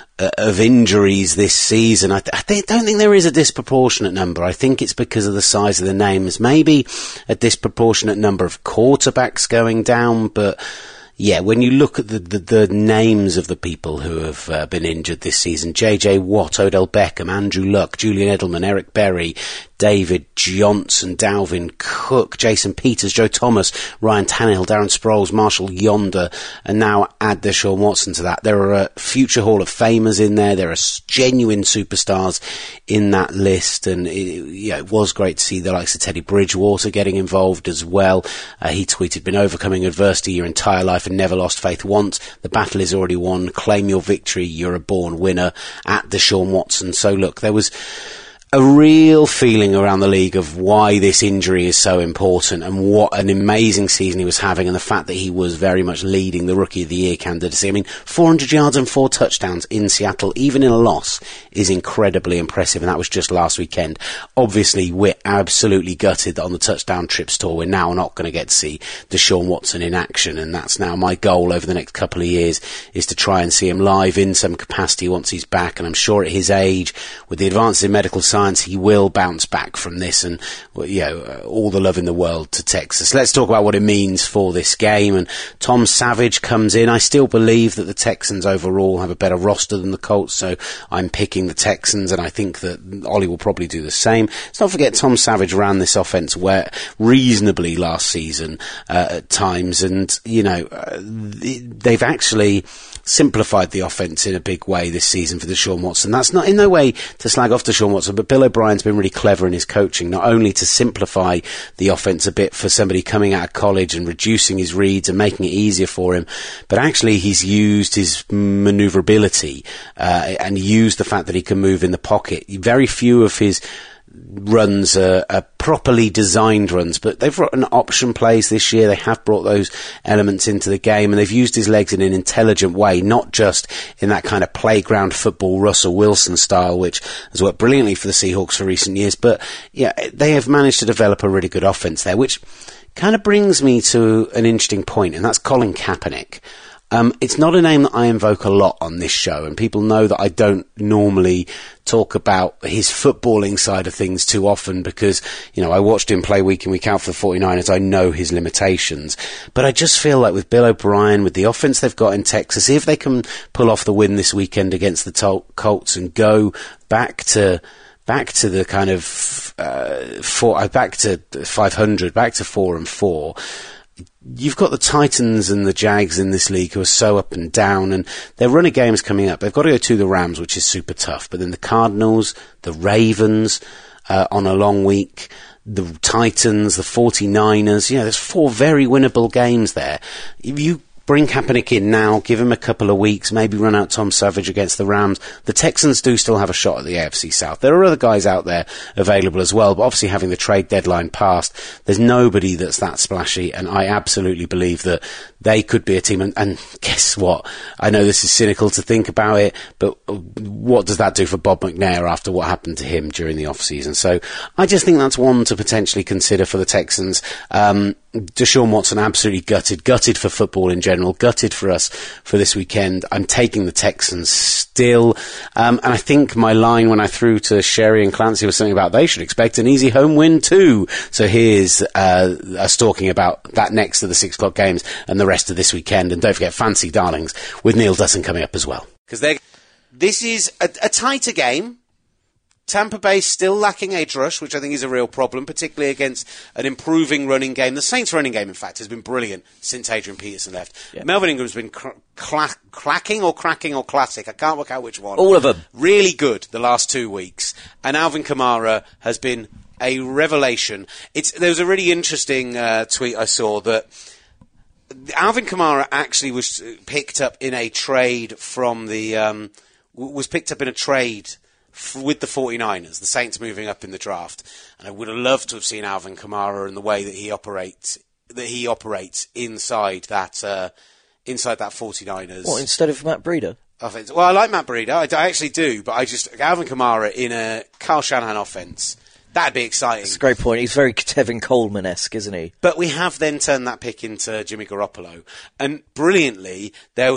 of injuries this season. I don't think there is a disproportionate number. I think it's because of the size of the names. Maybe a disproportionate number of quarterbacks going down, but yeah, when you look at the names of the people who have been injured this season, J.J. Watt, Odell Beckham, Andrew Luck, Julian Edelman, Eric Berry, David Johnson, Dalvin Cook, Jason Peters, Joe Thomas, Ryan Tannehill, Darren Sproles, Marshall Yonder, and now add Deshaun Watson to that. There are future Hall of Famers in there. There are genuine superstars in that list, and it was great to see the likes of Teddy Bridgewater getting involved as well. He tweeted, "Been overcoming adversity your entire life and never lost faith once. The battle is already won. Claim your victory. You're a born winner," at Deshaun Watson. So look, there was a real feeling around the league of why this injury is so important and what an amazing season he was having, and the fact that he was very much leading the Rookie of the Year candidacy. I mean, 400 yards and 4 touchdowns in Seattle, even in a loss, is incredibly impressive, and that was just last weekend. Obviously, we're absolutely gutted that on the Touchdown Trips tour, we're now not going to get to see Deshaun Watson in action, and that's now my goal over the next couple of years, is to try and see him live in some capacity once he's back, and I'm sure at his age, with the advances in medical science, he will bounce back from this, and all the love in the world to Texas. Let's talk about what it means for this game. And Tom Savage comes in. I still believe that the Texans overall have a better roster than the Colts, so I'm picking the Texans, and I think that Ollie will probably do the same. Let's not forget Tom Savage ran this offense reasonably last season at times, and they've actually simplified the offense in a big way this season for Deshaun Watson. That's not in no way to slag off Deshaun Watson, but Bill O'Brien's been really clever in his coaching, not only to simplify the offense a bit for somebody coming out of college and reducing his reads and making it easier for him, but actually he's used his maneuverability and used the fact that he can move in the pocket. Very few of his runs are properly designed runs, but they've brought an option plays this year. They have brought those elements into the game, and they've used his legs in an intelligent way, not just in that kind of playground football Russell Wilson style, which has worked brilliantly for the Seahawks for recent years. But yeah, they have managed to develop a really good offense there, which kind of brings me to an interesting point, and that's Colin Kaepernick. It's not a name that I invoke a lot on this show, and people know that I don't normally talk about his footballing side of things too often because, I watched him play week in, week out for the 49ers. I know his limitations. But I just feel like with Bill O'Brien, with the offense they've got in Texas, if they can pull off the win this weekend against the Colts and go back to the kind of back to 500, back to 4-4. You've got the Titans and the Jags in this league who are so up and down, and their run of games coming up. They've got to go to the Rams, which is super tough, but then the Cardinals, the Ravens on a long week, the Titans, the 49ers. There's 4 very winnable games there. If you bring Kaepernick in now, give him a couple of weeks, maybe run out Tom Savage against the Rams. The Texans do still have a shot at the AFC South. There are other guys out there available as well, but obviously having the trade deadline passed, there's nobody that's that splashy, and I absolutely believe that they could be a team. And guess what? I know this is cynical to think about it, but what does that do for Bob McNair after what happened to him during the off-season? So I just think that's one to potentially consider for the Texans. Deshaun Watson absolutely gutted for football in general, gutted for us for this weekend. I'm taking the Texans still. And I think my line when I threw to Sherry and Clancy was something about they should expect an easy home win too. So here's us talking about that next to the 6 o'clock games and the rest of this weekend. And don't forget Fancy Darlings with Neil Dussin coming up as well. Because this is a tighter game. Tampa Bay still lacking edge rush, which I think is a real problem, particularly against an improving running game. The Saints' running game, in fact, has been brilliant since Adrian Peterson left. Yeah. Melvin Ingram's been cracking or classic. I can't work out which one. All of them. Really good the last 2 weeks. And Alvin Kamara has been a revelation. There was a really interesting tweet I saw that Alvin Kamara actually was picked up in a trade from the... was picked up in a trade with the 49ers, the Saints moving up in the draft. And I would have loved to have seen Alvin Kamara and the way that he operates inside that 49ers. What, instead of Matt Breida? Offense. Well, I like Matt Breida. I actually do, but Alvin Kamara in a Kyle Shanahan offense, that'd be exciting. That's a great point. He's very Tevin Coleman-esque, isn't he? But we have then turned that pick into Jimmy Garoppolo. And brilliantly, there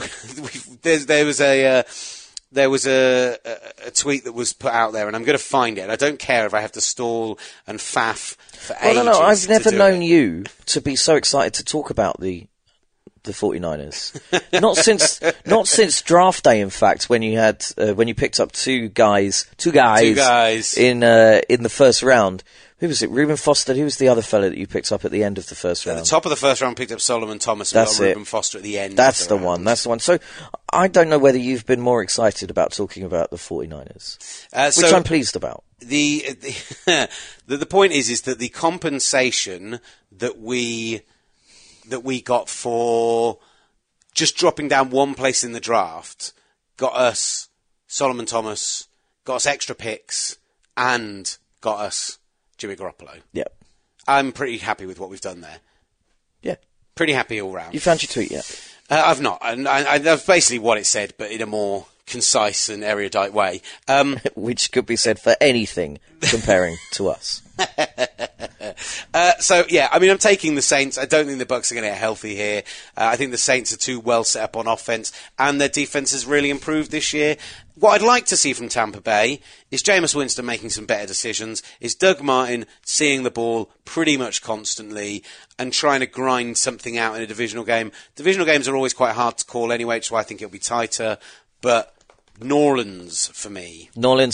was a tweet that was put out there, and I'm going to find it. And I don't care if I have to stall and faff for ages. No. I've never known you to be so excited to talk about the 49ers. not since draft day, in fact, when you had when you picked up two guys in the first round. Who was it? Reuben Foster. Who was the other fellow that you picked up at the end of the first round? At the top of the first round, picked up Solomon Thomas. And got Reuben Foster at the end. That's the one. That's the one. So I don't know whether you've been more excited about talking about the 49ers, which I'm pleased about. The point is that the compensation that we got for just dropping down one place in the draft got us Solomon Thomas, got us extra picks, and got us Jimmy Garoppolo. Yep. I'm pretty happy with what we've done there. Yeah. Pretty happy all round. You found your tweet yet? I've not. And that's basically what it said, but in a more concise and erudite way. Which could be said for anything comparing to us. So, yeah, I mean, I'm taking the Saints. I don't think the Bucs are going to get healthy here. I think the Saints are too well set up on offense, and their defense has really improved this year. What I'd like to see from Tampa Bay is Jameis Winston making some better decisions, is Doug Martin seeing the ball pretty much constantly and trying to grind something out in a divisional game. Divisional games are always quite hard to call anyway, which is why I think it'll be tighter. But New Orleans for me.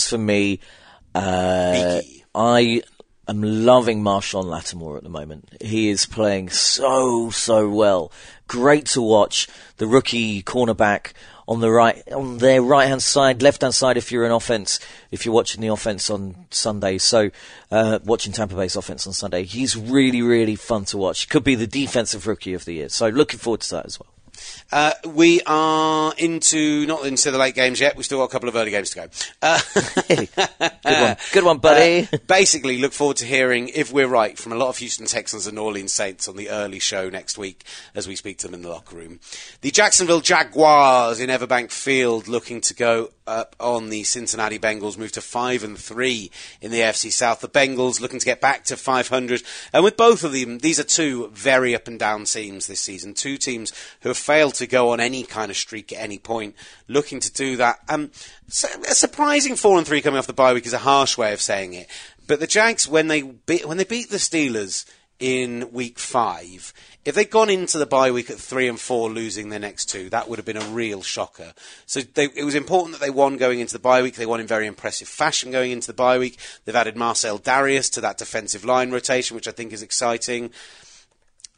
I am loving Marshawn Lattimore at the moment. He is playing so well. Great to watch. The rookie cornerback on their right-hand side, left-hand side if you're watching the offense on Sunday. So, watching Tampa Bay's offense on Sunday, he's really, really fun to watch. Could be the defensive rookie of the year. So, looking forward to that as well. We are not into the late games yet. We've still got a couple of early games to go. Good one, buddy. Basically, look forward to hearing if we're right from a lot of Houston Texans and New Orleans Saints on the early show next week as we speak to them in the locker room. The Jacksonville Jaguars in Everbank Field looking to go up on the Cincinnati Bengals, move to 5-3 in the AFC South. The Bengals looking to get back to 500. And with both of them, these are two very up and down teams this season. Two teams who have failed to go on any kind of streak at any point, looking to do that. A surprising 4-3 coming off the bye week is a harsh way of saying it. But the Jags, when they beat the Steelers in week 5, if they'd gone into the bye week at 3-4, losing their next two, that would have been a real shocker. So it was important that they won going into the bye week. They won in very impressive fashion going into the bye week. They've added Marcel Darius to that defensive line rotation, which I think is exciting.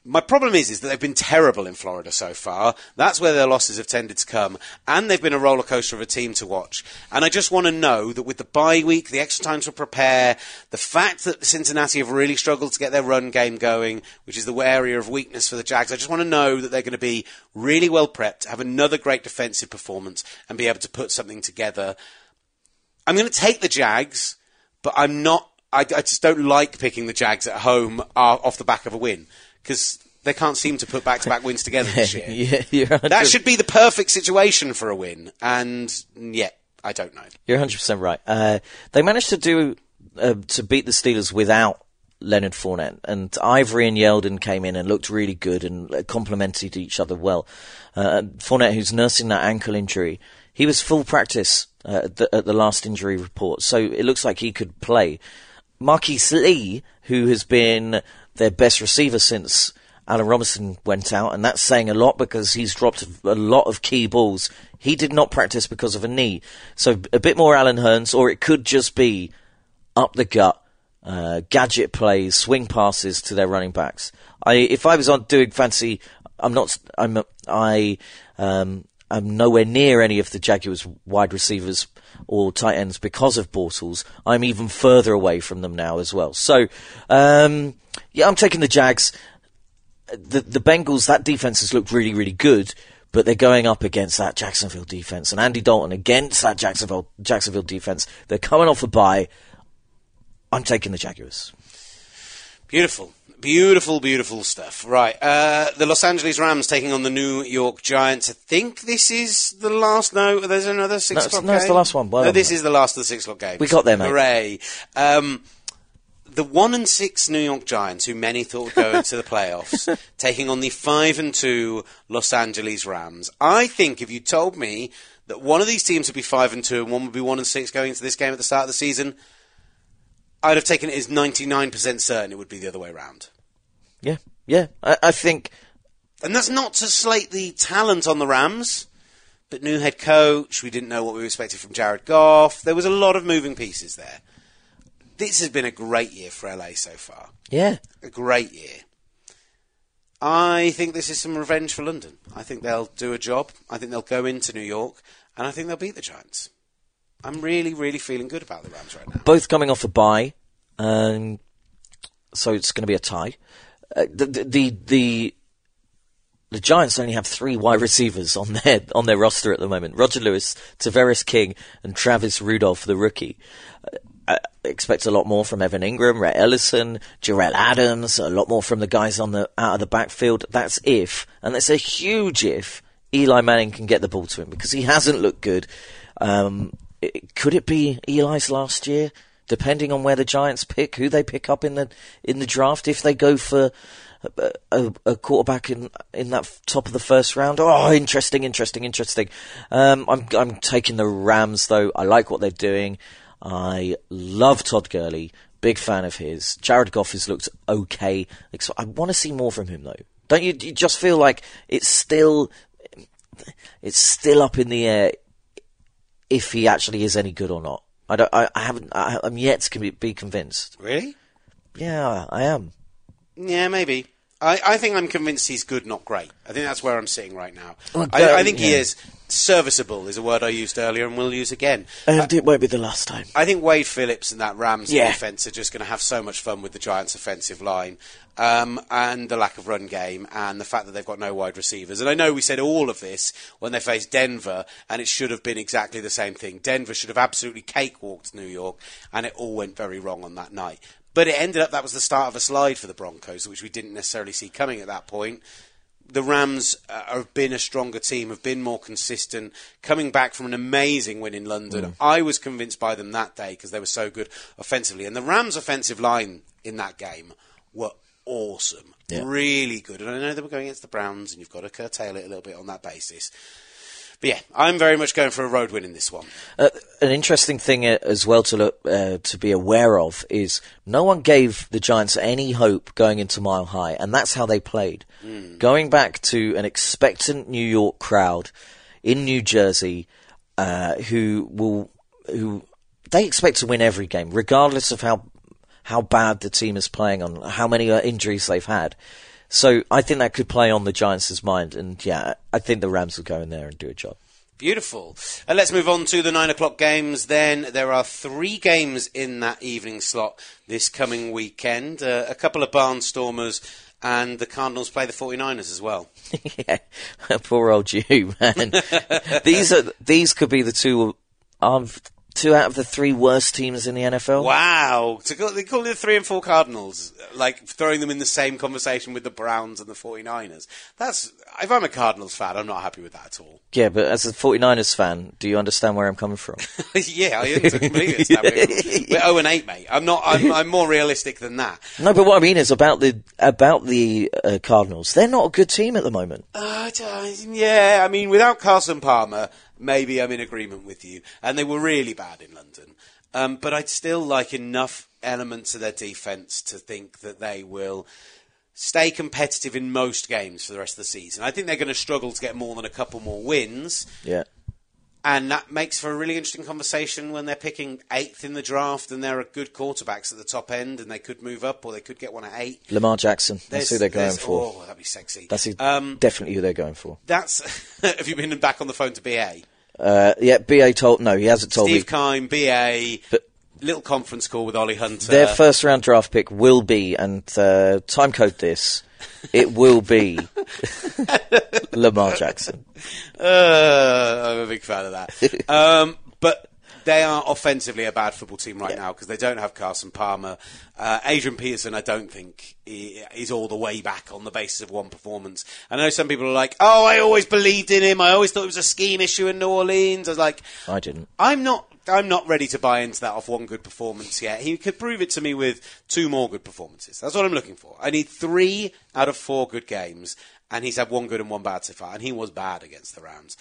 My problem is that they've been terrible in Florida so far. That's where their losses have tended to come. And they've been a roller coaster of a team to watch. And I just want to know that with the bye week, the extra time to prepare, the fact that Cincinnati have really struggled to get their run game going, which is the area of weakness for the Jags, I just want to know that they're going to be really well prepped, have another great defensive performance, and be able to put something together. I'm going to take the Jags, but I'm not. I just don't like picking the Jags at home off the back of a win, because they can't seem to put back-to-back wins together this year. That should be the perfect situation for a win, and yet I don't know. You're 100% right. They managed to beat the Steelers without Leonard Fournette, and Ivory and Yeldon came in and looked really good and complemented each other well. Fournette, who's nursing that ankle injury, he was full practice at the last injury report, so it looks like he could play. Marquise Lee, who has been their best receiver since Allen Robinson went out, and that's saying a lot because he's dropped a lot of key balls. He did not practice because of a knee. So a bit more Alan Hearns, or it could just be up the gut, gadget plays, swing passes to their running backs. If I was on doing fancy, I'm nowhere near any of the Jaguars wide receivers or tight ends because of Bortles. I'm even further away from them now as well. So, I'm taking the Jags. The Bengals, that defense has looked really, really good, but they're going up against that Jacksonville defense, and Andy Dalton against that Jacksonville defense. They're coming off a bye. I'm taking the Jaguars. Beautiful. Beautiful, beautiful stuff. Right. The Los Angeles Rams taking on the New York Giants. I think this is the last. No, there's another 6 o'clock game. No, it's the last one. No, this is the last of the 6 o'clock games. We got there, mate. Hooray. The 1-6 New York Giants, who many thought would go into the playoffs, taking on the 5-2 Los Angeles Rams. I think if you told me that one of these teams would be 5-2 and one would be 1-6 going into this game at the start of the season, I'd have taken it as 99% certain it would be the other way around. Yeah. I think... And that's not to slate the talent on the Rams, but new head coach, we didn't know what we expected from Jared Goff. There was a lot of moving pieces there. This has been a great year for LA so far. Yeah. A great year. I think this is some revenge for London. I think they'll do a job. I think they'll go into New York, and I think they'll beat the Giants. I'm really, really feeling good about the Rams right now. Both coming off a bye, so it's going to be a tie. The Giants only have 3 wide receivers on their roster at the moment: Roger Lewis, Tavares King, and Travis Rudolph, the rookie. I expect a lot more from Evan Ingram, Rhett Ellison, Jarrell Adams, a lot more from the guys out of the backfield. That's if, and that's a huge if, Eli Manning can get the ball to him, because he hasn't looked good. Could it be Eli's last year? Depending on where the Giants pick, who they pick up in the draft, if they go for a quarterback in that top of the first round. Oh, interesting. I'm taking the Rams though. I like what they're doing. I love Todd Gurley, big fan of his. Jared Goff has looked okay. I want to see more from him though. Don't you? You just feel like it's still up in the air if he actually is any good or not. I'm yet to be convinced. Really? Yeah, I am. Yeah, maybe. I think I'm convinced he's good, not great. I think that's where I'm sitting right now. I think he is serviceable, is a word I used earlier and will use again. It won't be the last time. I think Wade Phillips and that Rams defence are just going to have so much fun with the Giants' offensive line, and the lack of run game, and the fact that they've got no wide receivers. And I know we said all of this when they faced Denver, and it should have been exactly the same thing. Denver should have absolutely cakewalked New York, and it all went very wrong on that night. But it ended up that was the start of a slide for the Broncos, which we didn't necessarily see coming at that point. The Rams have been a stronger team, have been more consistent, coming back from an amazing win in London. I was convinced by them that day because they were so good offensively. And the Rams' offensive line in that game were awesome, really good. And I know they were going against the Browns, and you've got to curtail it a little bit on that basis. But yeah, I'm very much going for a road win in this one. An interesting thing as well to be aware of is no one gave the Giants any hope going into Mile High, and that's how they played. Going back to an expectant New York crowd in New Jersey, who they expect to win every game, regardless of how bad the team is playing, on how many injuries they've had. So I think that could play on the Giants' mind, and yeah, I think the Rams will go in there and do a job. Beautiful. Let's move on to the 9 o'clock games then. There are 3 games in that evening slot this coming weekend. A couple of barnstormers, and the Cardinals play the 49ers as well. Yeah, poor old you, man. These could be the two out of the 3 worst teams in the NFL. Wow. They call it the 3 and 4 Cardinals, like throwing them in the same conversation with the Browns and the 49ers. If I'm a Cardinals fan, I'm not happy with that at all. Yeah, but as a 49ers fan, do you understand where I'm coming from? Yeah, I completely understand where you're coming from. We're 0-8, mate. I'm more realistic than that. No, but what I mean is about the Cardinals. They're not a good team at the moment. Yeah, I mean, without Carson Palmer, maybe I'm in agreement with you. And they were really bad in London. But I'd still like enough elements of their defence to think that they will stay competitive in most games for the rest of the season. I think they're going to struggle to get more than a couple more wins. Yeah. And that makes for a really interesting conversation when they're picking 8th in the draft and there are good quarterbacks at the top end and they could move up or they could get one at 8. Lamar Jackson. That's who they're going for. Oh, that'd be sexy. That's definitely who they're going for. Have you been back on the phone to BA? Yeah, BA he hasn't told me. Steve Keim, BA, little conference call with Ollie Hunter. Their first round draft pick will be, and time code this, it will be Lamar Jackson. I'm a big fan of that. But they are offensively a bad football team right now because they don't have Carson Palmer. Adrian Peterson, I don't think, is all the way back on the basis of one performance. I know some people are like, oh, I always believed in him. I always thought it was a scheme issue in New Orleans. I was like, I didn't. I'm not ready to buy into that off one good performance yet. He could prove it to me with 2 more good performances. That's what I'm looking for. I need 3 out of 4 good games, and he's had 1 good and 1 bad so far, and he was bad against the Rams.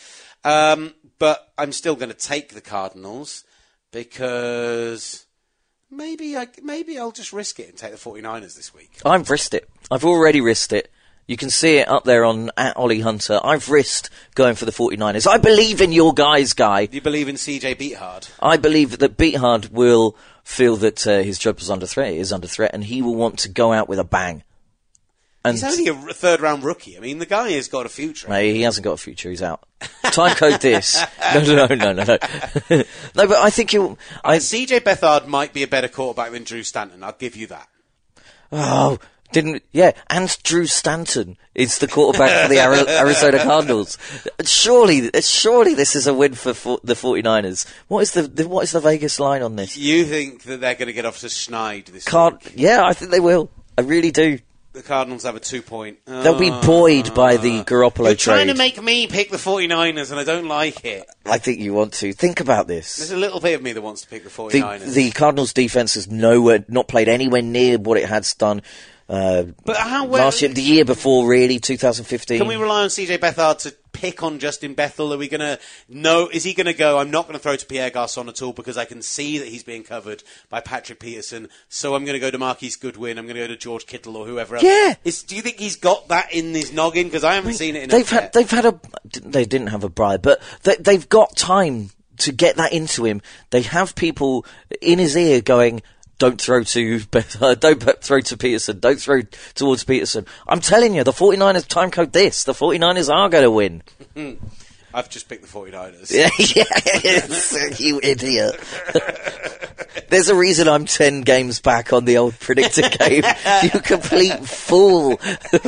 But I'm still going to take the Cardinals because maybe I'll just risk it and take the 49ers this week. I've risked it. I've already risked it. You can see it up there on @Ollie Hunter. I've risked going for the 49ers. I believe in your guys, Guy. You believe in CJ Beathard? I believe that Beathard will feel that his job is under threat, and he will want to go out with a bang. And he's only a 3rd-round rookie. I mean, the guy has got a future. No, he hasn't got a future. He's out. Time code this. No. No, but I think he'll... CJ Beathard might be a better quarterback than Drew Stanton. I'll give you that. Oh... and Drew Stanton is the quarterback for the Arizona Cardinals. Surely this is a win for the 49ers. What is the Vegas line on this? You think that they're going to get off to Schneid this week? Yeah, I think they will. I really do. The Cardinals have a 2-point. They'll be buoyed by the Garoppolo trade. You're trying to make me pick the 49ers, and I don't like it. I think you want to. Think about this. There's a little bit of me that wants to pick the 49ers. The Cardinals' defense has not played anywhere near what it has done. But how well? Last year, the year before, really, 2015. Can we rely on CJ Beathard to pick on Justin Bethel? Are we going to know? Is he going to go, I'm not going to throw to Pierre Garçon at all because I can see that he's being covered by Patrick Peterson, so I'm going to go to Marquise Goodwin, I'm going to go to George Kittle or whoever else. Yeah. Do you think he's got that in his noggin? Because I haven't seen it. They didn't have a bribe, but they've got time to get that into him. They have people in his ear going, don't throw to Peterson. Don't throw towards Peterson. I'm telling you, the 49ers, time code this, the 49ers are going to win. I've just picked the 49ers. Yeah, you idiot. There's a reason I'm 10 games back on the old predictor game. You complete fool.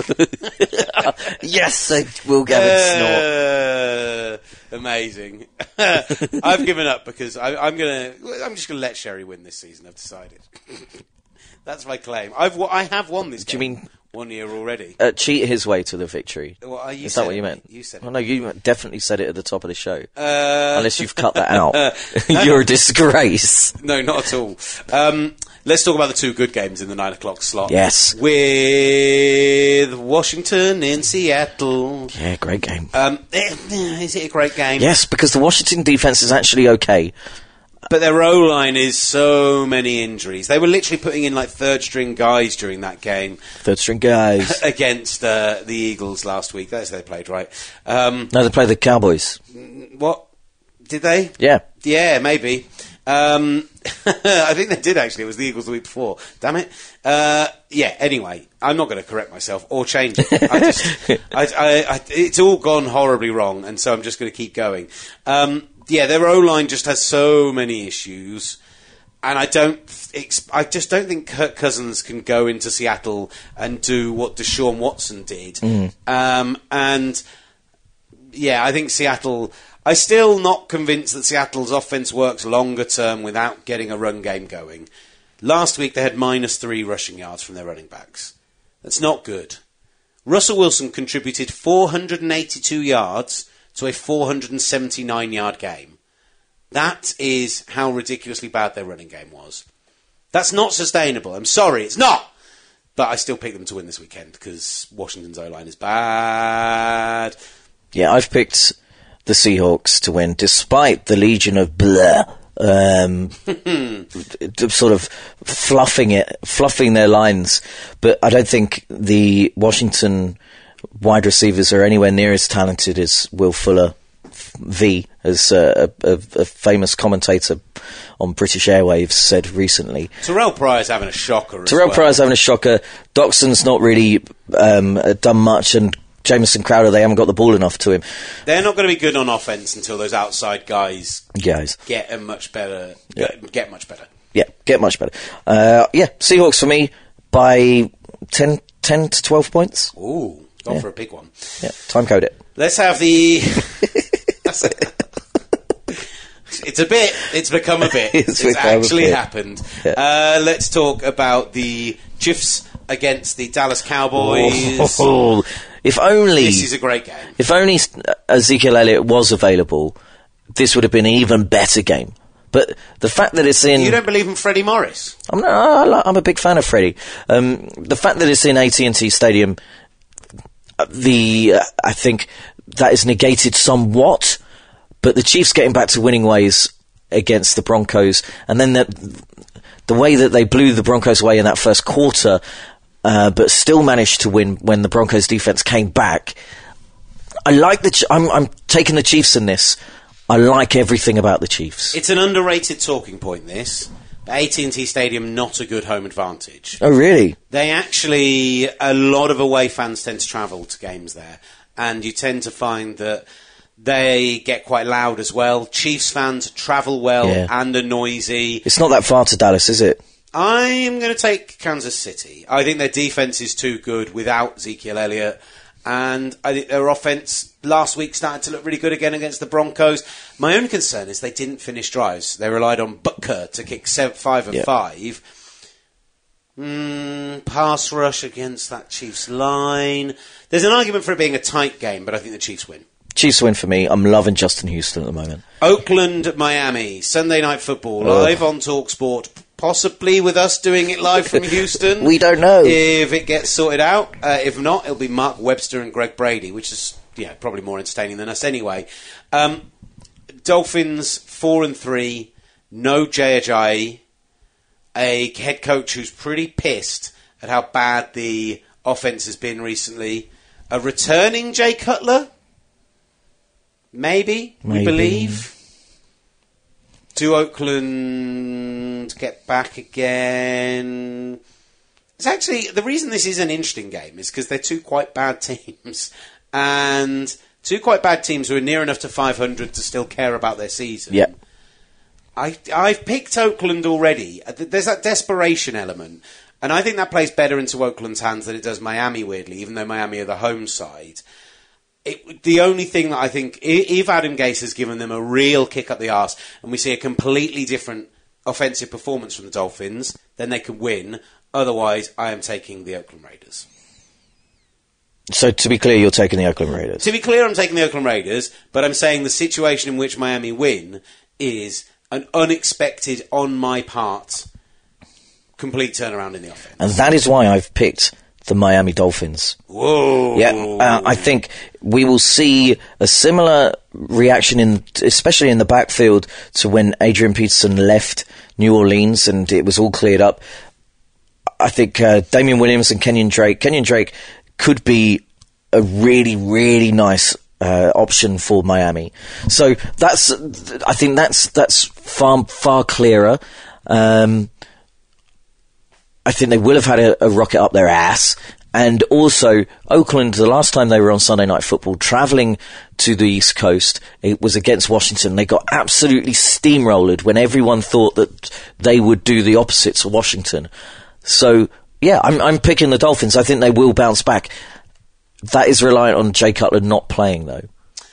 Yes, Will Gavin snort. Amazing. I've given up because I'm just going to let Sherry win this season. I've decided. That's my claim. I have won this game. Do you mean 1 year already? Cheat his way to the victory. Is that what you meant? You said it. Well, no, you definitely said it at the top of the show. Unless you've cut that out. You're a disgrace. No, not at all. Let's talk about the 2 good games in the 9 o'clock slot. Yes. With Washington in Seattle. Yeah, great game. Is it a great game? Yes, because the Washington defense is actually okay. But their O-line is so many injuries. They were literally putting in like 3rd-string guys during that game. 3rd-string guys. Against the Eagles last week. That's how they played, right? No, they played the Cowboys. What? Did they? Yeah. Yeah, maybe. I think they did, actually. It was the Eagles the week before. Damn it. Anyway, I'm not going to correct myself or change it. It's all gone horribly wrong, and so I'm just going to keep going. Their O-line just has so many issues, and I just don't think Kirk Cousins can go into Seattle and do what Deshaun Watson did. I think Seattle... I'm still not convinced that Seattle's offense works longer term without getting a run game going. Last week they had -3 rushing yards from their running backs. That's not good. Russell Wilson contributed 482 yards to a 479-yard game. That is how ridiculously bad their running game was. That's not sustainable. I'm sorry, it's not. But I still pick them to win this weekend because Washington's O-line is bad. Yeah, I've picked the Seahawks to win, despite the legion of blah, sort of fluffing their lines. But I don't think the Washington wide receivers are anywhere near as talented as Will Fuller V, as a famous commentator on British Airwaves said recently. Terrell Pryor's having a shocker. Pryor's having a shocker. Doxson's not really done much, and Jamison Crowder, they haven't got the ball enough to him. They're not going to be good on offense until those outside guys get much better. Get much better. Yeah, get much better. Seahawks for me by 10 to 12 points. Ooh, gone for a big one. Yeah, time code it. Let's have the... It's become a bit. It's actually happened. Yeah. Let's talk about the Chiefs against the Dallas Cowboys. If only... This is a great game. If only Ezekiel Elliott was available, this would have been an even better game. But the fact that it's in... You don't believe in Freddie Morris? I'm a big fan of Freddie. The fact that it's in AT&T Stadium, I think that is negated somewhat, but the Chiefs getting back to winning ways against the Broncos, and then the way that they blew the Broncos away in that first quarter... but still managed to win when the Broncos defense came back. I like I'm taking the Chiefs in this. I like everything about the Chiefs. It's an underrated talking point, this. AT&T Stadium, not a good home advantage. Oh, really? A lot of away fans tend to travel to games there, and you tend to find that they get quite loud as well. Chiefs fans travel well and are noisy. It's not that far to Dallas, is it? I'm going to take Kansas City. I think their defense is too good without Ezekiel Elliott, and I think their offense last week started to look really good again against the Broncos. My only concern is they didn't finish drives. They relied on Butker to kick 5 of 5. Pass rush against that Chiefs line. There's an argument for it being a tight game, but I think the Chiefs win. Chiefs win for me. I'm loving Justin Houston at the moment. Oakland, Miami, Sunday Night Football, live on TalkSport. Possibly with us doing it live from Houston. We don't know. If it gets sorted out. If not, it'll be Mark Webster and Greg Brady, which is probably more entertaining than us anyway. Dolphins 4-3, no Jay Ajayi, a head coach who's pretty pissed at how bad the offense has been recently. A returning Jay Cutler? Maybe. We believe. Do Oakland get back again? It's actually, the reason this is an interesting game is because they're two quite bad teams. And two quite bad teams who are near enough to 500 to still care about their season. Yeah. I've picked Oakland already. There's that desperation element. And I think that plays better into Oakland's hands than it does Miami, weirdly, even though Miami are the home side. The only thing that I think, if Adam Gase has given them a real kick up the arse and we see a completely different offensive performance from the Dolphins, then they can win. Otherwise, I am taking the Oakland Raiders. So, to be clear, you're taking the Oakland Raiders? To be clear, I'm taking the Oakland Raiders, but I'm saying the situation in which Miami win is an unexpected, on my part, complete turnaround in the offense. And that is why I've picked the Miami Dolphins. Whoa! Yeah, I think we will see a similar reaction, especially in the backfield, to when Adrian Peterson left New Orleans and it was all cleared up. I think Damian Williams and Kenyon Drake could be a really, really nice option for Miami. So I think that's far clearer. I think they will have had a rocket up their ass. And also, Oakland, the last time they were on Sunday Night Football, travelling to the East Coast, it was against Washington. They got absolutely steamrolled when everyone thought that they would do the opposite to Washington. So, yeah, I'm picking the Dolphins. I think they will bounce back. That is reliant on Jay Cutler not playing, though.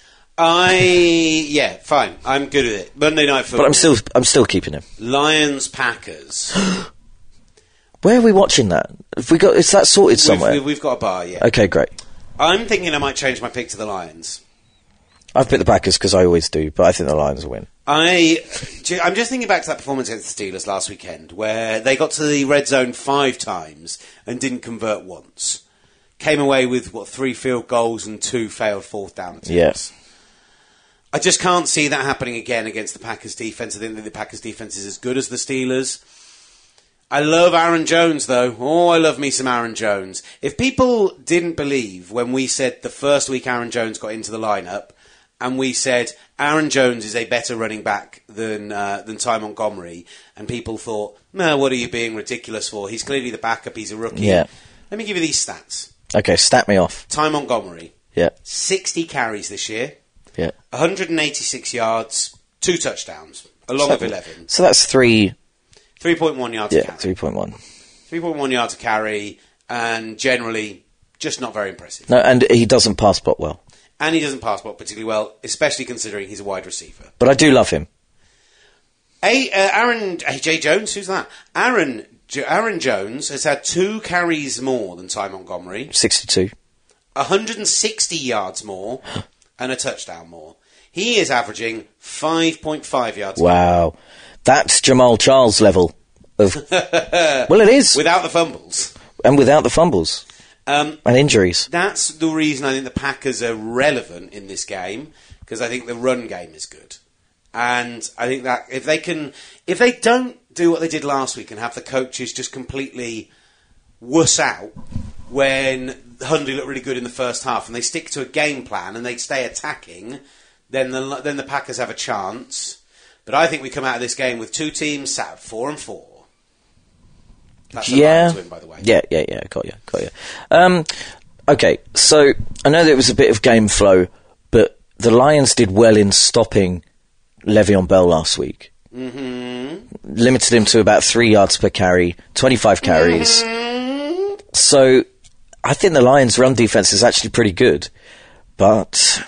Yeah, fine. I'm good with it. Monday Night Football. But I'm still keeping him. Lions, Packers. Where are we watching that? Is that sorted somewhere? We've got a bar, yeah. Okay, great. I'm thinking I might change my pick to the Lions. I've picked the Packers because I always do, but I think the Lions will win. I'm just thinking back to that performance against the Steelers last weekend, where they got to the red zone 5 times and didn't convert once. Came away with, 3 field goals and 2 failed fourth down attempts. Yes. I just can't see that happening again against the Packers defence. I think that the Packers defence is as good as the Steelers. I love Aaron Jones, though. Oh, I love me some Aaron Jones. If people didn't believe when we said the first week Aaron Jones got into the lineup, and we said Aaron Jones is a better running back than Ty Montgomery, and people thought, no, what are you being ridiculous for? He's clearly the backup. He's a rookie. Yeah. Let me give you these stats. Okay, stat me off. Ty Montgomery. Yeah. 60 carries this year. Yeah. 186 yards, 2 touchdowns, along with 11. So that's 3... 3.1 yards a carry. 3.1. 3.1 yards a carry, and generally just not very impressive. No, and he doesn't pass block well. And he doesn't pass block particularly well, especially considering he's a wide receiver. But I do love him. Jay Jones, who's that? Aaron Jones has had 2 carries more than Ty Montgomery. 62. 160 yards more, and a touchdown more. He is averaging 5.5 yards. Wow. That's Jamal Charles level of... Well, it is. Without the fumbles. And without the fumbles. And injuries. That's the reason I think the Packers are relevant in this game, because I think the run game is good. And I think that if they don't do what they did last week and have the coaches just completely wuss out when Hundley looked really good in the first half and they stick to a game plan and they stay attacking, then the Packers have a chance. But I think we come out of this game with 2 teams sat at 4-4. That's a Lions win, by the way. Yeah. Got you. Okay, so I know there was a bit of game flow, but the Lions did well in stopping Le'Veon Bell last week. Mm-hmm. Limited him to about 3 yards per carry, 25 carries. Mm-hmm. So I think the Lions' run defense is actually pretty good, but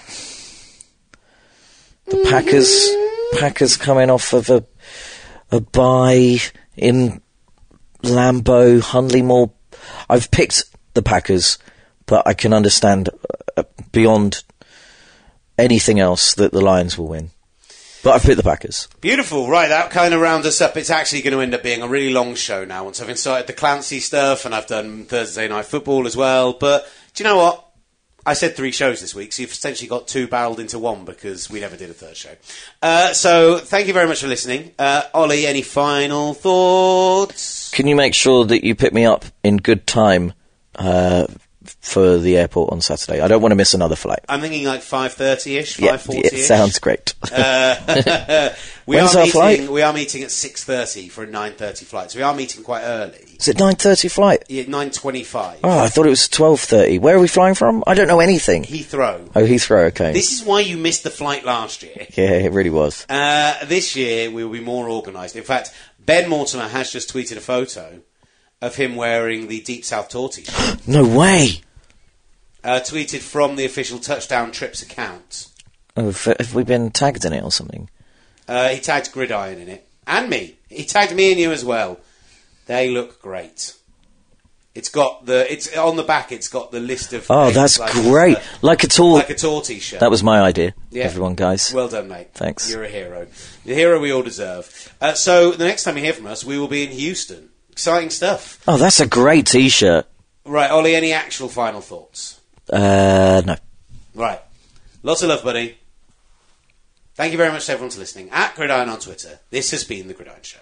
the Packers coming off of a bye in Lambeau, Hundley more. I've picked the Packers, but I can understand beyond anything else that the Lions will win. But I've picked the Packers. Beautiful. Right, that kind of rounds us up. It's actually going to end up being a really long show now once I've started the Clancy stuff and I've done Thursday Night Football as well. But do you know what? I said 3 shows this week, so you've essentially got 2 barreled into 1 because we never did a 3rd show. So thank you very much for listening. Ollie, any final thoughts? Can you make sure that you pick me up in good time for the airport on Saturday? I don't want to miss another flight. I'm thinking like 5:30ish, 5:40ish. Yeah, sounds great. When's our flight? We are meeting at 6:30 for a 9:30 flight, so we are meeting quite early. Is it 9:30 flight? Yeah, 9:25. Oh, I thought it was 12:30. Where are we flying from? I don't know anything. Heathrow. Oh, Heathrow, okay. This is why you missed the flight last year. Yeah, it really was. This year, we will be more organised. In fact, Ben Mortimer has just tweeted a photo of him wearing the Deep South Tour t-shirt. No way! Tweeted from the official Touchdown Trips account. Oh, have we been tagged in it or something? He tagged Gridiron in it. And me. He tagged me and you as well. They look great. It's on the back, it's got the list of... Oh, that's like great. Like a tour t-shirt. That was my idea. Yeah. Everyone, guys. Well done, mate. Thanks. You're a hero. The hero we all deserve. So, the next time you hear from us, we will be in Houston. Exciting stuff. Oh, that's a great t-shirt. Right, Ollie, any actual final thoughts? No. Right. Lots of love, buddy. Thank you very much to everyone for listening. At Gridiron on Twitter. This has been The Gridiron Show.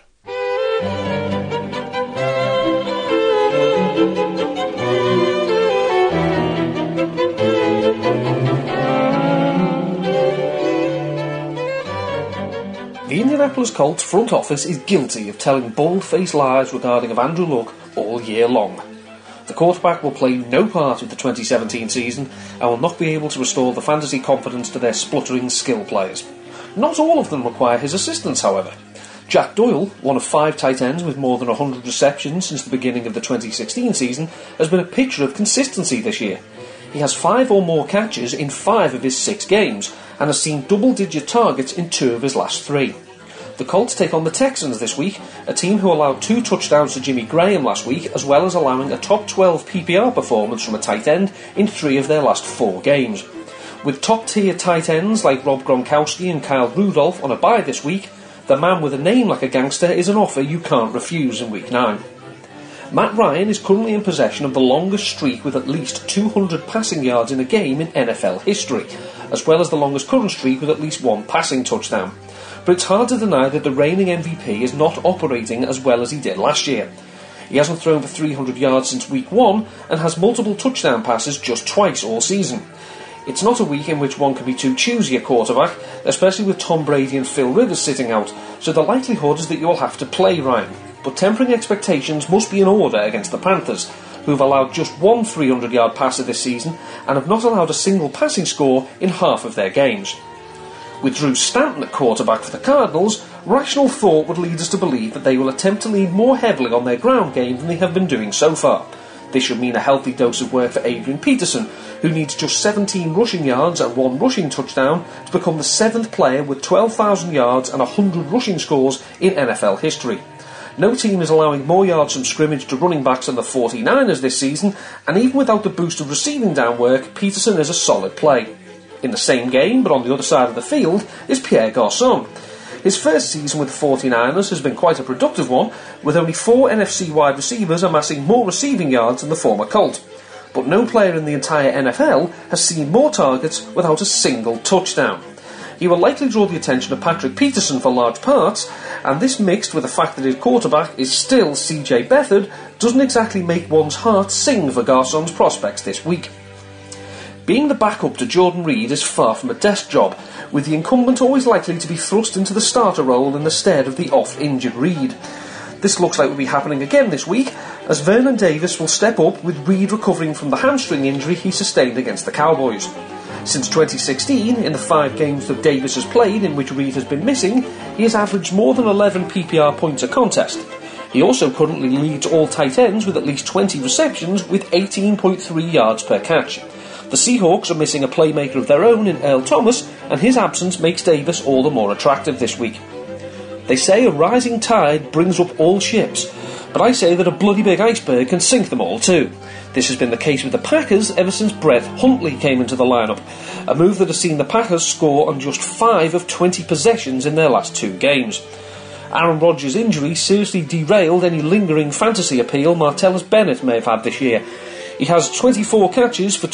Indianapolis Colts front office is guilty of telling bald-faced lies regarding of Andrew Luck all year long. The quarterback will play no part of the 2017 season and will not be able to restore the fantasy confidence to their spluttering skill players. Not all of them require his assistance, however. Jack Doyle, one of 5 tight ends with more than 100 receptions since the beginning of the 2016 season, has been a picture of consistency this year. He has 5 or more catches in 5 of his 6 games, and has seen double-digit targets in 2 of his last 3. The Colts take on the Texans this week, a team who allowed 2 touchdowns to Jimmy Graham last week, as well as allowing a top 12 PPR performance from a tight end in 3 of their last 4 games. With top-tier tight ends like Rob Gronkowski and Kyle Rudolph on a bye this week, the man with a name like a gangster is an offer you can't refuse in Week 9. Matt Ryan is currently in possession of the longest streak with at least 200 passing yards in a game in NFL history, as well as the longest current streak with at least 1 passing touchdown. But it's hard to deny that the reigning MVP is not operating as well as he did last year. He hasn't thrown for 300 yards since Week 1 and has multiple touchdown passes just twice all season. It's not a week in which one can be too choosy a quarterback, especially with Tom Brady and Phil Rivers sitting out, so the likelihood is that you will have to play Ryan. But tempering expectations must be in order against the Panthers, who have allowed just 1 300-yard passer this season and have not allowed a single passing score in half of their games. With Drew Stanton at quarterback for the Cardinals, rational thought would lead us to believe that they will attempt to lean more heavily on their ground game than they have been doing so far. This should mean a healthy dose of work for Adrian Peterson, who needs just 17 rushing yards and 1 rushing touchdown to become the 7th player with 12,000 yards and 100 rushing scores in NFL history. No team is allowing more yards from scrimmage to running backs than the 49ers this season, and even without the boost of receiving down work, Peterson is a solid play. In the same game, but on the other side of the field, is Pierre Garçon. His first season with the 49ers has been quite a productive one, with only 4 NFC wide receivers amassing more receiving yards than the former Colt. But no player in the entire NFL has seen more targets without a single touchdown. He will likely draw the attention of Patrick Peterson for large parts, and this mixed with the fact that his quarterback is still CJ Beathard doesn't exactly make one's heart sing for Garçon's prospects this week. Being the backup to Jordan Reed is far from a desk job, with the incumbent always likely to be thrust into the starter role in the stead of the oft-injured Reed. This looks like it will be happening again this week, as Vernon Davis will step up with Reed recovering from the hamstring injury he sustained against the Cowboys. Since 2016, in the 5 games that Davis has played in which Reed has been missing, he has averaged more than 11 PPR points a contest. He also currently leads all tight ends with at least 20 receptions with 18.3 yards per catch. The Seahawks are missing a playmaker of their own in Earl Thomas, and his absence makes Davis all the more attractive this week. They say a rising tide brings up all ships, but I say that a bloody big iceberg can sink them all too. This has been the case with the Packers ever since Brett Hundley came into the lineup, a move that has seen the Packers score on just 5 of 20 possessions in their last 2 games. Aaron Rodgers' injury seriously derailed any lingering fantasy appeal Martellus Bennett may have had this year. He has 24 catches for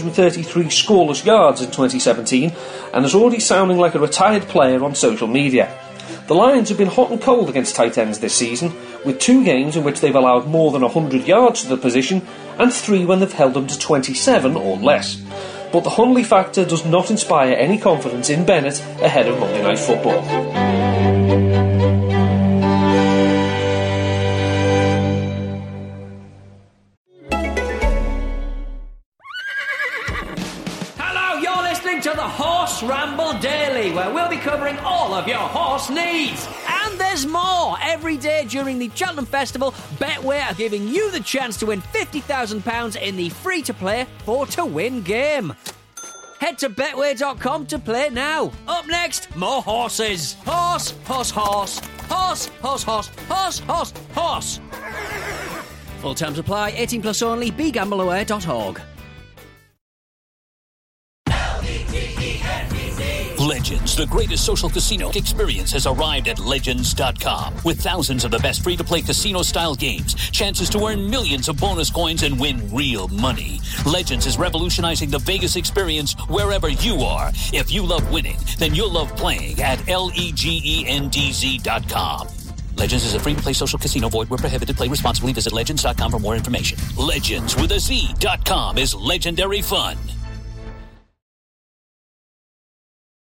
233 scoreless yards in 2017 and is already sounding like a retired player on social media. The Lions have been hot and cold against tight ends this season, with 2 games in which they've allowed more than 100 yards to the position and 3 when they've held them to 27 or less. But the Hundley factor does not inspire any confidence in Bennett ahead of Monday Night Football. To the Horse Ramble Daily, where we'll be covering all of your horse needs. And there's more! Every day during the Cheltenham Festival, Betway are giving you the chance to win £50,000 in the free-to-play 4-to-win game. Head to betway.com to play now. Up next, more horses. Horse, horse, horse. Horse, horse, horse, horse, horse, horse. Full terms apply, 18 plus only, begambleaware.org. Legends, the greatest social casino experience, has arrived at Legends.com. With thousands of the best free-to-play casino-style games, chances to earn millions of bonus coins and win real money. Legends is revolutionizing the Vegas experience wherever you are. If you love winning, then you'll love playing at LEGENDZ.com. Legends is a free-to-play social casino. Void where prohibited. Play responsibly. Visit Legends.com for more information. Legends with a Z.com is legendary fun.